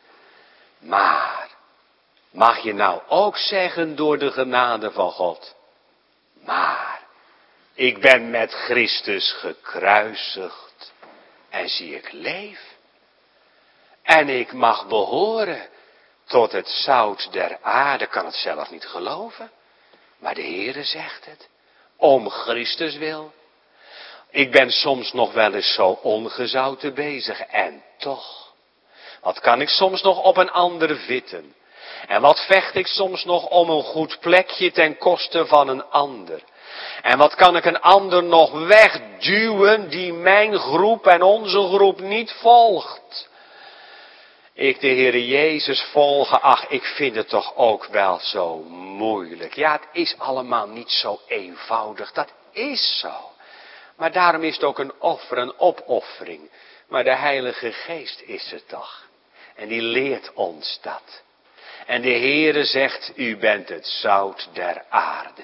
Maar, mag je nou ook zeggen door de genade van God. Maar, ik ben met Christus gekruisigd. En zie ik leef. En ik mag behoren tot het zout der aarde. Kan het zelf niet geloven. Maar de Heere zegt het. Om Christus wil. Ik ben soms nog wel eens zo ongezouten bezig. En toch. Wat kan ik soms nog op een ander vitten. En wat vecht ik soms nog om een goed plekje ten koste van een ander. En wat kan ik een ander nog wegduwen die mijn groep en onze groep niet volgt. Ik de Heere Jezus volgen, ach, ik vind het toch ook wel zo moeilijk. Ja, het is allemaal niet zo eenvoudig, dat is zo. Maar daarom is het ook een offer, een opoffering. Maar de Heilige Geest is het toch. En die leert ons dat. En de Heere zegt, u bent het zout der aarde.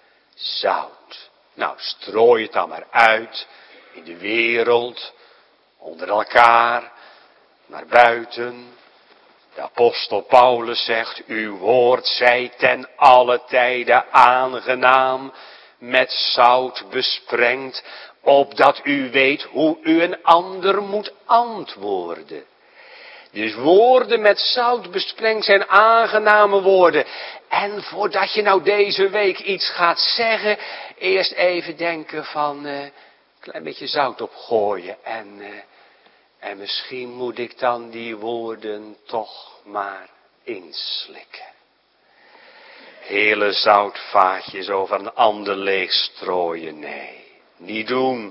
Zout. Nou, strooi het dan maar uit in de wereld, onder elkaar, naar buiten. De apostel Paulus zegt, uw woord zij ten alle tijden aangenaam, met zout besprengd, opdat u weet hoe u een ander moet antwoorden. Dus woorden met zout besprengd zijn aangename woorden. En voordat je nou deze week iets gaat zeggen, eerst even denken van een klein beetje zout opgooien. En misschien moet ik dan die woorden toch maar inslikken. Hele zoutvaatjes over een ander leeg strooien, nee, niet doen.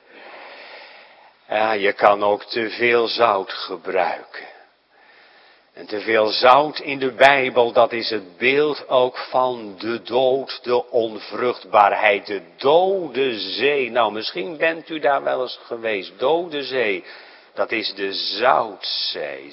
Ja, je kan ook te veel zout gebruiken. En te veel zout in de Bijbel, dat is het beeld ook van de dood, de onvruchtbaarheid, de dode zee. Nou, misschien bent u daar wel eens geweest. Dode zee, dat is de zoutzee.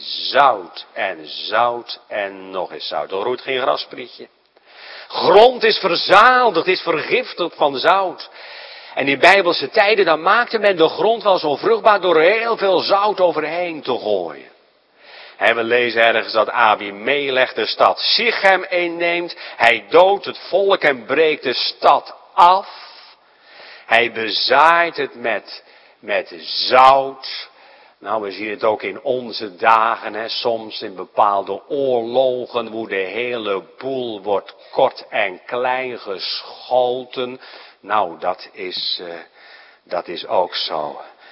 Zout en nog eens zout. Er groeit geen grasprietje. Grond is verzadigd, is vergiftigd van zout. En in Bijbelse tijden, dan maakte men de grond wel zo vruchtbaar door er heel veel zout overheen te gooien. En we lezen ergens dat Abimelech de stad Sichem inneemt. Hij doodt het volk en breekt de stad af. Hij bezaait het met zout. Nou, we zien het ook in onze dagen, soms in bepaalde oorlogen, hoe de hele boel wordt kort en klein geschoten. Nou, dat is ook zo.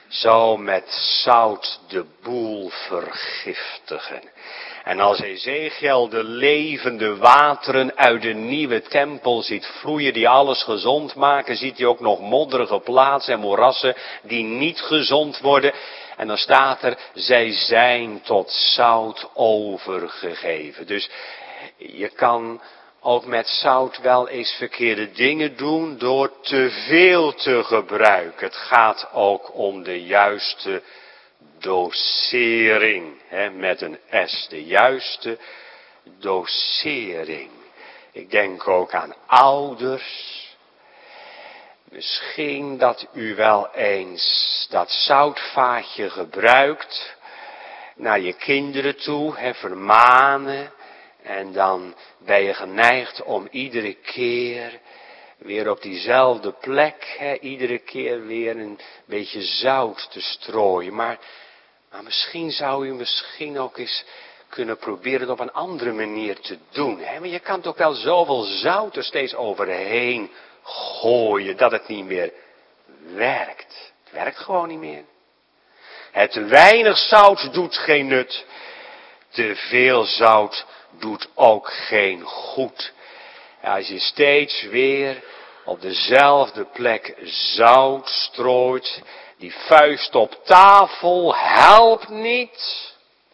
zou met zout de boel vergiftigen. En als Ezekiel de levende wateren uit de nieuwe tempel ziet vloeien, die alles gezond maken, ziet hij ook nog modderige plaatsen en moerassen die niet gezond worden. En dan staat er, zij zijn tot zout overgegeven. Dus je kan ook met zout wel eens verkeerde dingen doen door te veel te gebruiken. Het gaat ook om de juiste dosering, met een S, de juiste dosering. Ik denk ook aan ouders. Misschien dat u wel eens dat zoutvaatje gebruikt naar je kinderen toe, vermanen. En dan ben je geneigd om iedere keer weer op diezelfde plek, iedere keer weer een beetje zout te strooien. Maar misschien zou u ook eens kunnen proberen het op een andere manier te doen. Maar je kan toch wel zoveel zout er steeds overheen gooien dat het niet meer werkt. Het werkt gewoon niet meer. Het te weinig zout doet geen nut. Te veel zout doet ook geen goed. Als je steeds weer op dezelfde plek zout strooit, die vuist op tafel helpt niet.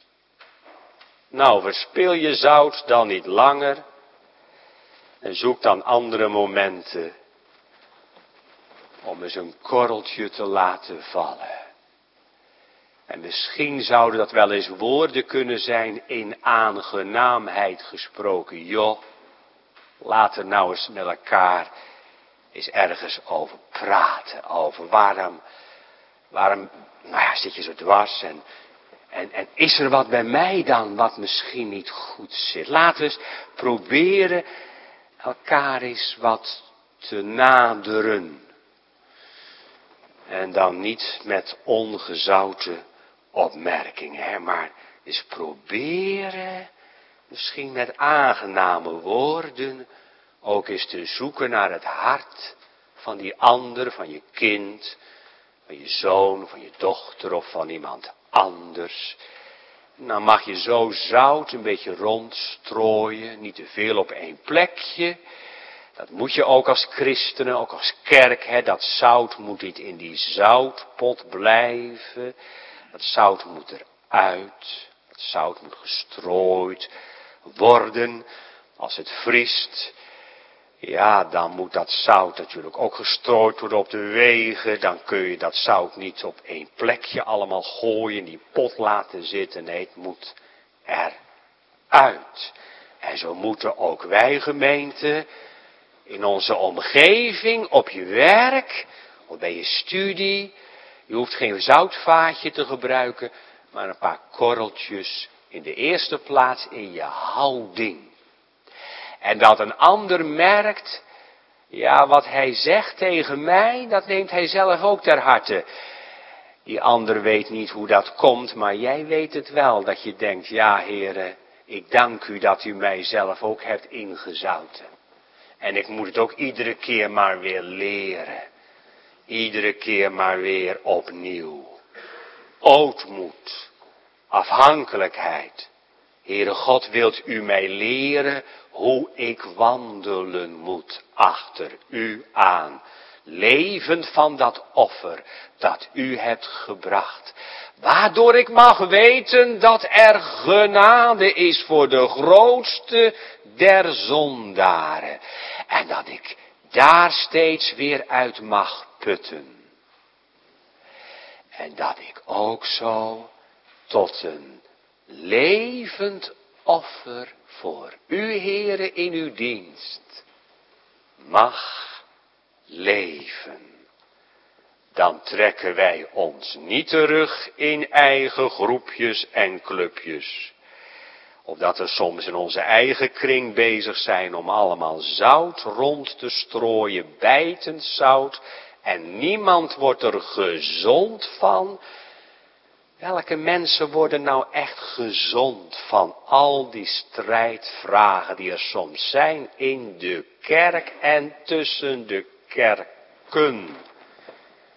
Nou, verspil je zout dan niet langer en zoek dan andere momenten om eens een korreltje te laten vallen. En misschien zouden dat wel eens woorden kunnen zijn in aangenaamheid gesproken. Joh, laat er nou eens met elkaar eens ergens over praten. Over waarom zit je zo dwars en is er wat bij mij dan wat misschien niet goed zit. Laten we eens proberen elkaar eens wat te naderen. En dan niet met ongezouten opmerkingen, maar eens proberen, misschien met aangename woorden, ook eens te zoeken naar het hart van die ander, van je kind, van je zoon, van je dochter of van iemand anders. Dan mag je zo zout een beetje rondstrooien, niet te veel op één plekje. Dat moet je ook als christenen, ook als kerk, dat zout moet niet in die zoutpot blijven. Dat zout moet eruit, dat zout moet gestrooid worden. Als het vriest, ja, dan moet dat zout natuurlijk ook gestrooid worden op de wegen. Dan kun je dat zout niet op één plekje allemaal gooien, in die pot laten zitten. Nee, het moet eruit. En zo moeten ook wij, gemeente, in onze omgeving, op je werk, of bij je studie. Je hoeft geen zoutvaatje te gebruiken, maar een paar korreltjes in de eerste plaats in je houding. En dat een ander merkt, ja, wat hij zegt tegen mij, dat neemt hij zelf ook ter harte. Die ander weet niet hoe dat komt, maar jij weet het wel, dat je denkt, ja, Heere, ik dank u dat u mij zelf ook hebt ingezouten. En ik moet het ook iedere keer maar weer leren. Iedere keer maar weer opnieuw. Ootmoed. Afhankelijkheid. Heere God, wilt u mij leren hoe ik wandelen moet achter u aan. Levend van dat offer dat u hebt gebracht. Waardoor ik mag weten dat er genade is voor de grootste der zondaren. En dat ik daar steeds weer uit mag putten. En dat ik ook zo tot een levend offer voor u, Heere, in uw dienst mag leven. Dan trekken wij ons niet terug in eigen groepjes en clubjes. Of dat we soms in onze eigen kring bezig zijn om allemaal zout rond te strooien, bijtend zout. En niemand wordt er gezond van. Welke mensen worden nou echt gezond van al die strijdvragen die er soms zijn in de kerk en tussen de kerken?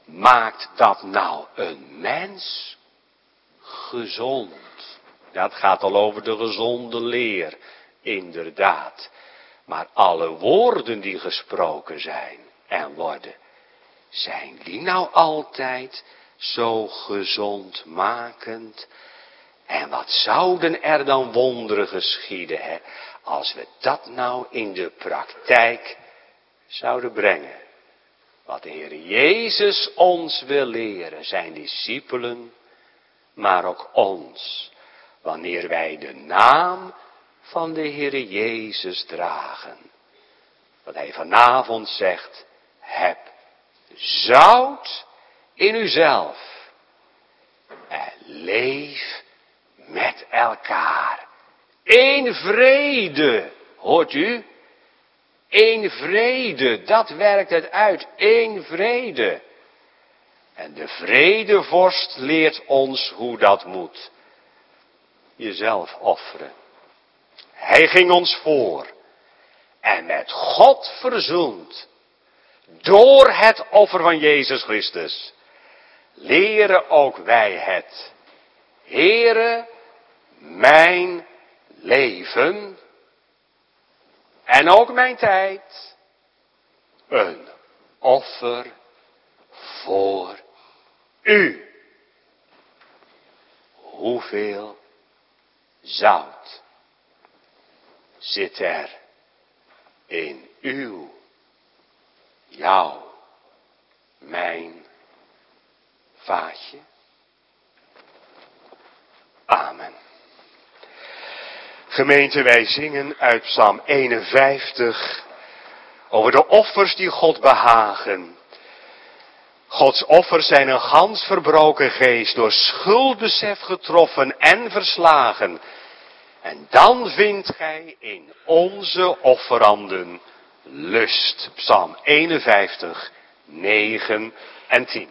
maakt dat nou een mens gezond? Dat gaat al over de gezonde leer, inderdaad. Maar alle woorden die gesproken zijn en worden, zijn die nou altijd zo gezondmakend? En wat zouden er dan wonderen geschieden, hè, als we dat nou in de praktijk zouden brengen? Wat de Heer Jezus ons wil leren, zijn discipelen, maar ook ons. Wanneer wij de naam van de Heer Jezus dragen. Wat hij vanavond zegt, heb zout in uzelf. En leef met elkaar. Eén vrede, hoort u? Eén vrede, dat werkt het uit. Eén vrede. En de vredevorst leert ons hoe dat moet. Jezelf offeren. Hij ging ons voor. En met God verzoend. Door het offer van Jezus Christus. Leren ook wij het. Heere, mijn leven. En ook mijn tijd. Een offer voor u. Hoeveel zout zit er in jouw, mijn vaatje? Amen. Gemeente, wij zingen uit Psalm 51 over de offers die God behagen. Gods offers zijn een gans verbroken geest, door schuldbesef getroffen en verslagen. En dan vindt gij in onze offeranden lust. Psalm 51, 9 en 10.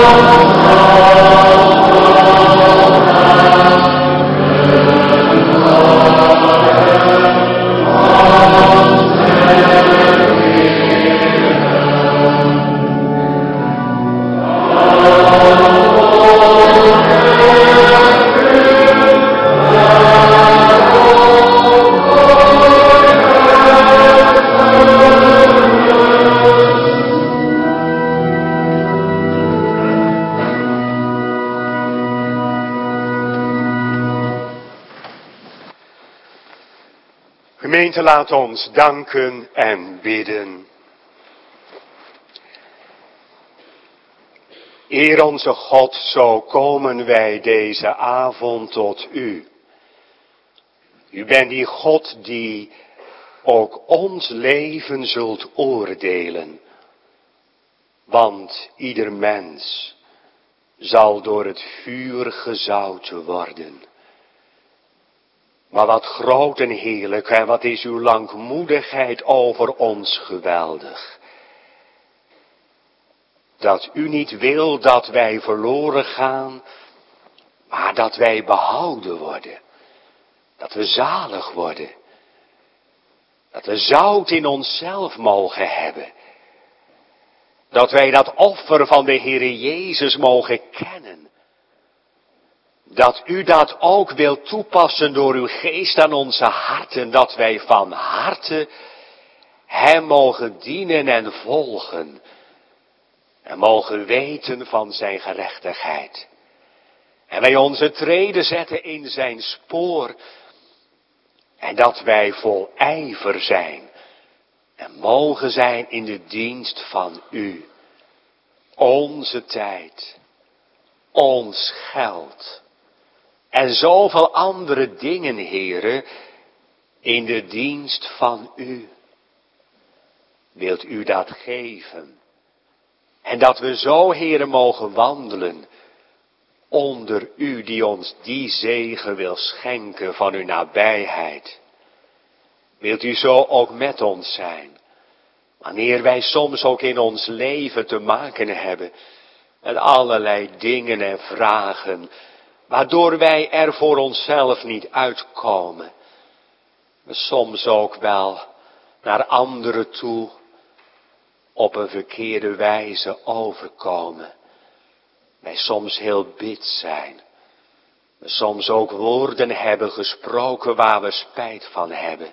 Gemeente, laat ons danken en bidden. Heer onze God, zo komen wij deze avond tot u. U bent die God die ook ons leven zult oordelen. Want ieder mens zal door het vuur gezouten worden. Maar wat groot en heerlijk en wat is uw langmoedigheid over ons geweldig. Dat u niet wil dat wij verloren gaan, maar dat wij behouden worden. Dat we zalig worden. Dat we zout in onszelf mogen hebben. Dat wij dat offer van de Heere Jezus mogen kennen. Dat u dat ook wilt toepassen door uw geest aan onze harten. Dat wij van harte hem mogen dienen en volgen. En mogen weten van zijn gerechtigheid. En wij onze treden zetten in zijn spoor. En dat wij vol ijver zijn. En mogen zijn in de dienst van u. Onze tijd. Ons geld. En zoveel andere dingen, Heere, in de dienst van u. Wilt u dat geven? En dat we zo, Heere, mogen wandelen onder u die ons die zegen wil schenken van uw nabijheid. Wilt u zo ook met ons zijn, wanneer wij soms ook in ons leven te maken hebben met allerlei dingen en vragen, waardoor wij er voor onszelf niet uitkomen. We soms ook wel naar anderen toe op een verkeerde wijze overkomen. Wij soms heel bits zijn. We soms ook woorden hebben gesproken waar we spijt van hebben.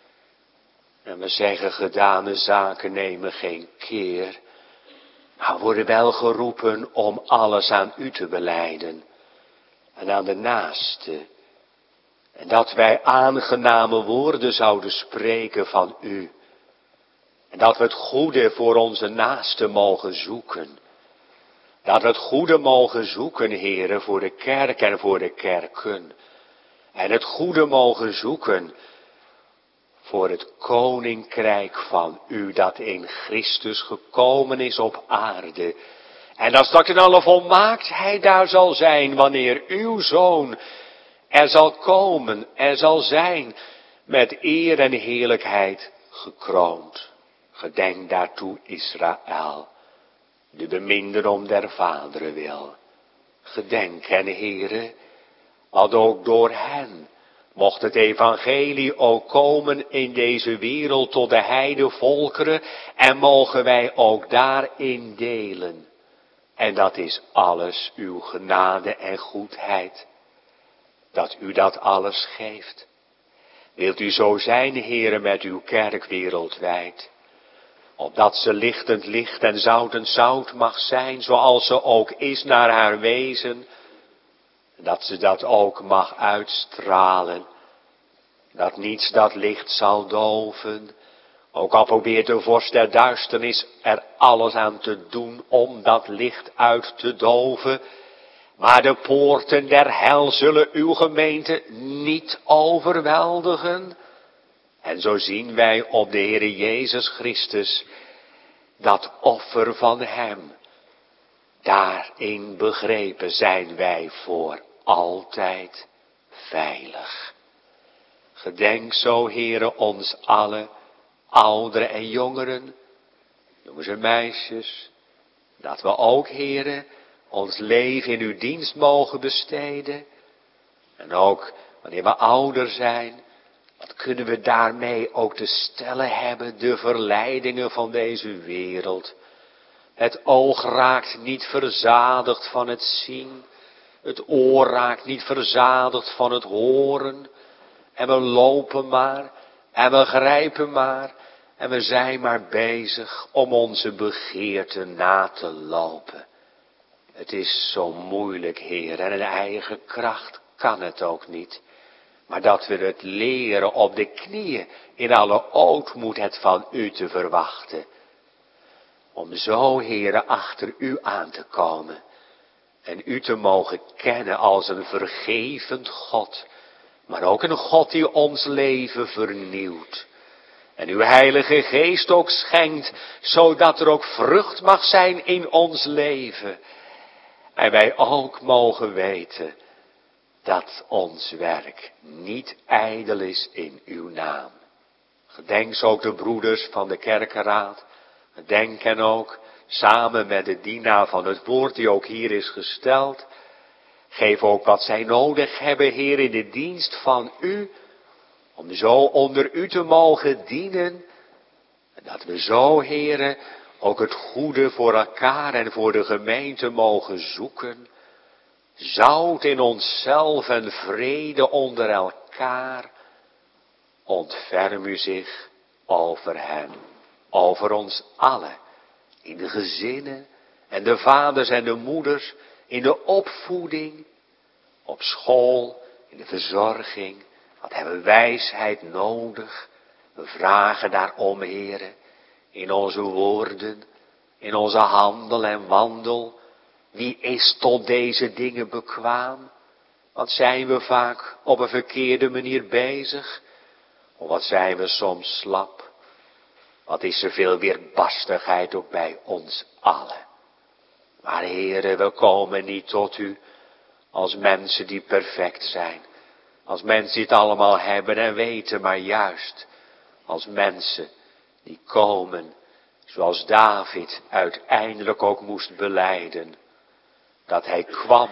En we zeggen gedane zaken nemen geen keer. Maar worden wel geroepen om alles aan u te belijden. En aan de naaste. En dat wij aangename woorden zouden spreken van u. En dat we het goede voor onze naaste mogen zoeken. Dat we het goede mogen zoeken, Heere, voor de kerk en voor de kerken. En het goede mogen zoeken voor het koninkrijk van u dat in Christus gekomen is op aarde. En dat straks in alle volmaaktheid daar zal zijn, wanneer uw Zoon er zal komen, er zal zijn, met eer en heerlijkheid gekroond. Gedenk daartoe Israël, de beminden om der vaderen wil. Gedenk hen, Heere, want ook door hen mocht het evangelie ook komen in deze wereld tot de heidevolkeren en mogen wij ook daarin delen. En dat is alles uw genade en goedheid, dat u dat alles geeft. Wilt u zo zijn, Heere, met uw kerk wereldwijd, opdat ze lichtend licht en zoutend zout mag zijn, zoals ze ook is naar haar wezen, dat ze dat ook mag uitstralen, dat niets dat licht zal doven, ook al probeert de vorst der duisternis er alles aan te doen om dat licht uit te doven, maar de poorten der hel zullen uw gemeente niet overweldigen. En zo zien wij op de Heere Jezus Christus dat offer van hem. Daarin begrepen zijn wij voor altijd veilig. Gedenk zo, Heere, ons allen, ouderen en jongeren, jongens en meisjes, dat we ook, Heere, ons leven in uw dienst mogen besteden. En ook wanneer we ouder zijn, wat kunnen we daarmee ook te stellen hebben, de verleidingen van deze wereld. Het oog raakt niet verzadigd van het zien. Het oor raakt niet verzadigd van het horen. En we lopen maar. En we grijpen maar. En we zijn maar bezig om onze begeerten na te lopen. Het is zo moeilijk, Heer. En in eigen kracht kan het ook niet. Maar dat we het leren op de knieën in alle ootmoed het van u te verwachten. Om zo, Heere, achter u aan te komen. En u te mogen kennen als een vergevend God. Maar ook een God die ons leven vernieuwt. En uw Heilige Geest ook schenkt, zodat er ook vrucht mag zijn in ons leven. En wij ook mogen weten dat ons werk niet ijdel is in uw naam. Gedenk ook de broeders van de kerkenraad. Gedenk hen ook samen met de dienaar van het woord die ook hier is gesteld. Geef ook wat zij nodig hebben, Heer, in de dienst van u. Om zo onder u te mogen dienen. En dat we zo, Heere, ook het goede voor elkaar en voor de gemeente mogen zoeken. Zout in onszelf en vrede onder elkaar. Ontferm u zich over hen, over ons allen. In de gezinnen en de vaders en de moeders, in de opvoeding, op school, in de verzorging. Wat hebben we wijsheid nodig? We vragen daarom, Heere, in onze woorden, in onze handel en wandel. Wie is tot deze dingen bekwaam? Wat zijn we vaak op een verkeerde manier bezig? Of wat zijn we soms slap? Wat is er veel weerbarstigheid ook bij ons allen? Maar Heere, we komen niet tot u als mensen die perfect zijn. Als mensen die het allemaal hebben en weten, maar juist als mensen die komen, zoals David uiteindelijk ook moest belijden. Dat hij kwam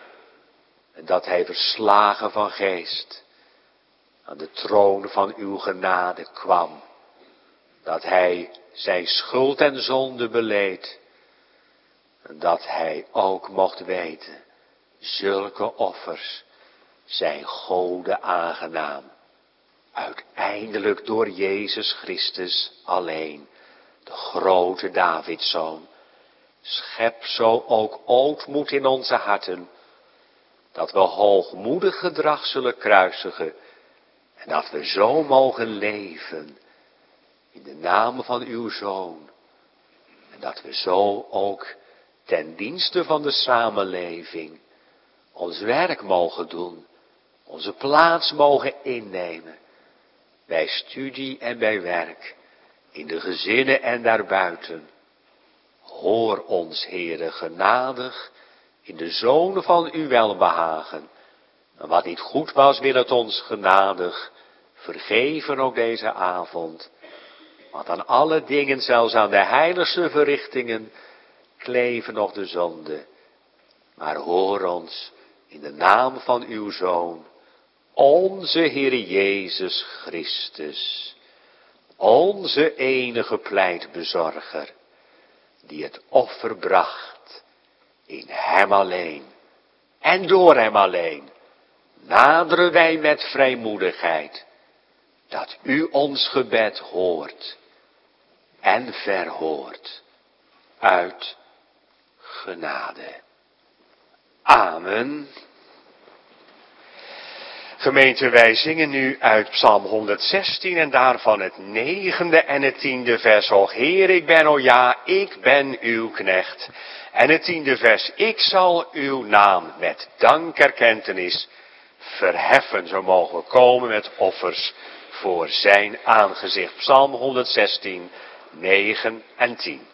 en dat hij verslagen van geest aan de troon van uw genade kwam. Dat hij zijn schuld en zonde beleed. En dat hij ook mocht weten, zulke offers zijn Gode aangenaam. Uiteindelijk door Jezus Christus alleen, de grote Davidszoon. Schep zo ook ootmoed in onze harten, dat we hoogmoedig gedrag zullen kruisigen. En dat we zo mogen leven in de naam van uw Zoon. En dat we zo ook ten dienste van de samenleving ons werk mogen doen. Onze plaats mogen innemen. Bij studie en bij werk. In de gezinnen en daarbuiten. Hoor ons, Heere, genadig in de Zoon van uw welbehagen. En wat niet goed was, wil het ons genadig vergeven ook deze avond. Want aan alle dingen, zelfs aan de heiligste verrichtingen, kleven nog de zonde. Maar hoor ons in de naam van uw Zoon, onze Heer Jezus Christus, onze enige pleitbezorger, die het offer bracht in hem alleen en door hem alleen. Naderen wij met vrijmoedigheid, dat u ons gebed hoort en verhoort uit genade. Amen. Gemeente, wij zingen nu uit Psalm 116 en daarvan het 9e en het 10e vers. O Heer, ik ben, o ja, ik ben uw knecht. En het 10e vers, ik zal uw naam met dankerkentenis verheffen. Zo mogen we komen met offers voor zijn aangezicht. Psalm 116, 9 en 10.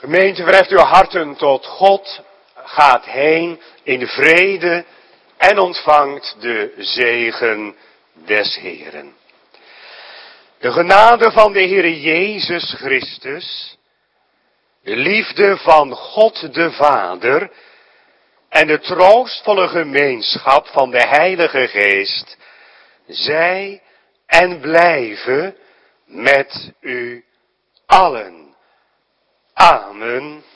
Gemeente, verheft uw harten tot God, gaat heen in vrede en ontvangt de zegen des Heeren. De genade van de Heere Jezus Christus, de liefde van God de Vader en de troostvolle gemeenschap van de Heilige Geest, zij en blijven met u allen. Amen.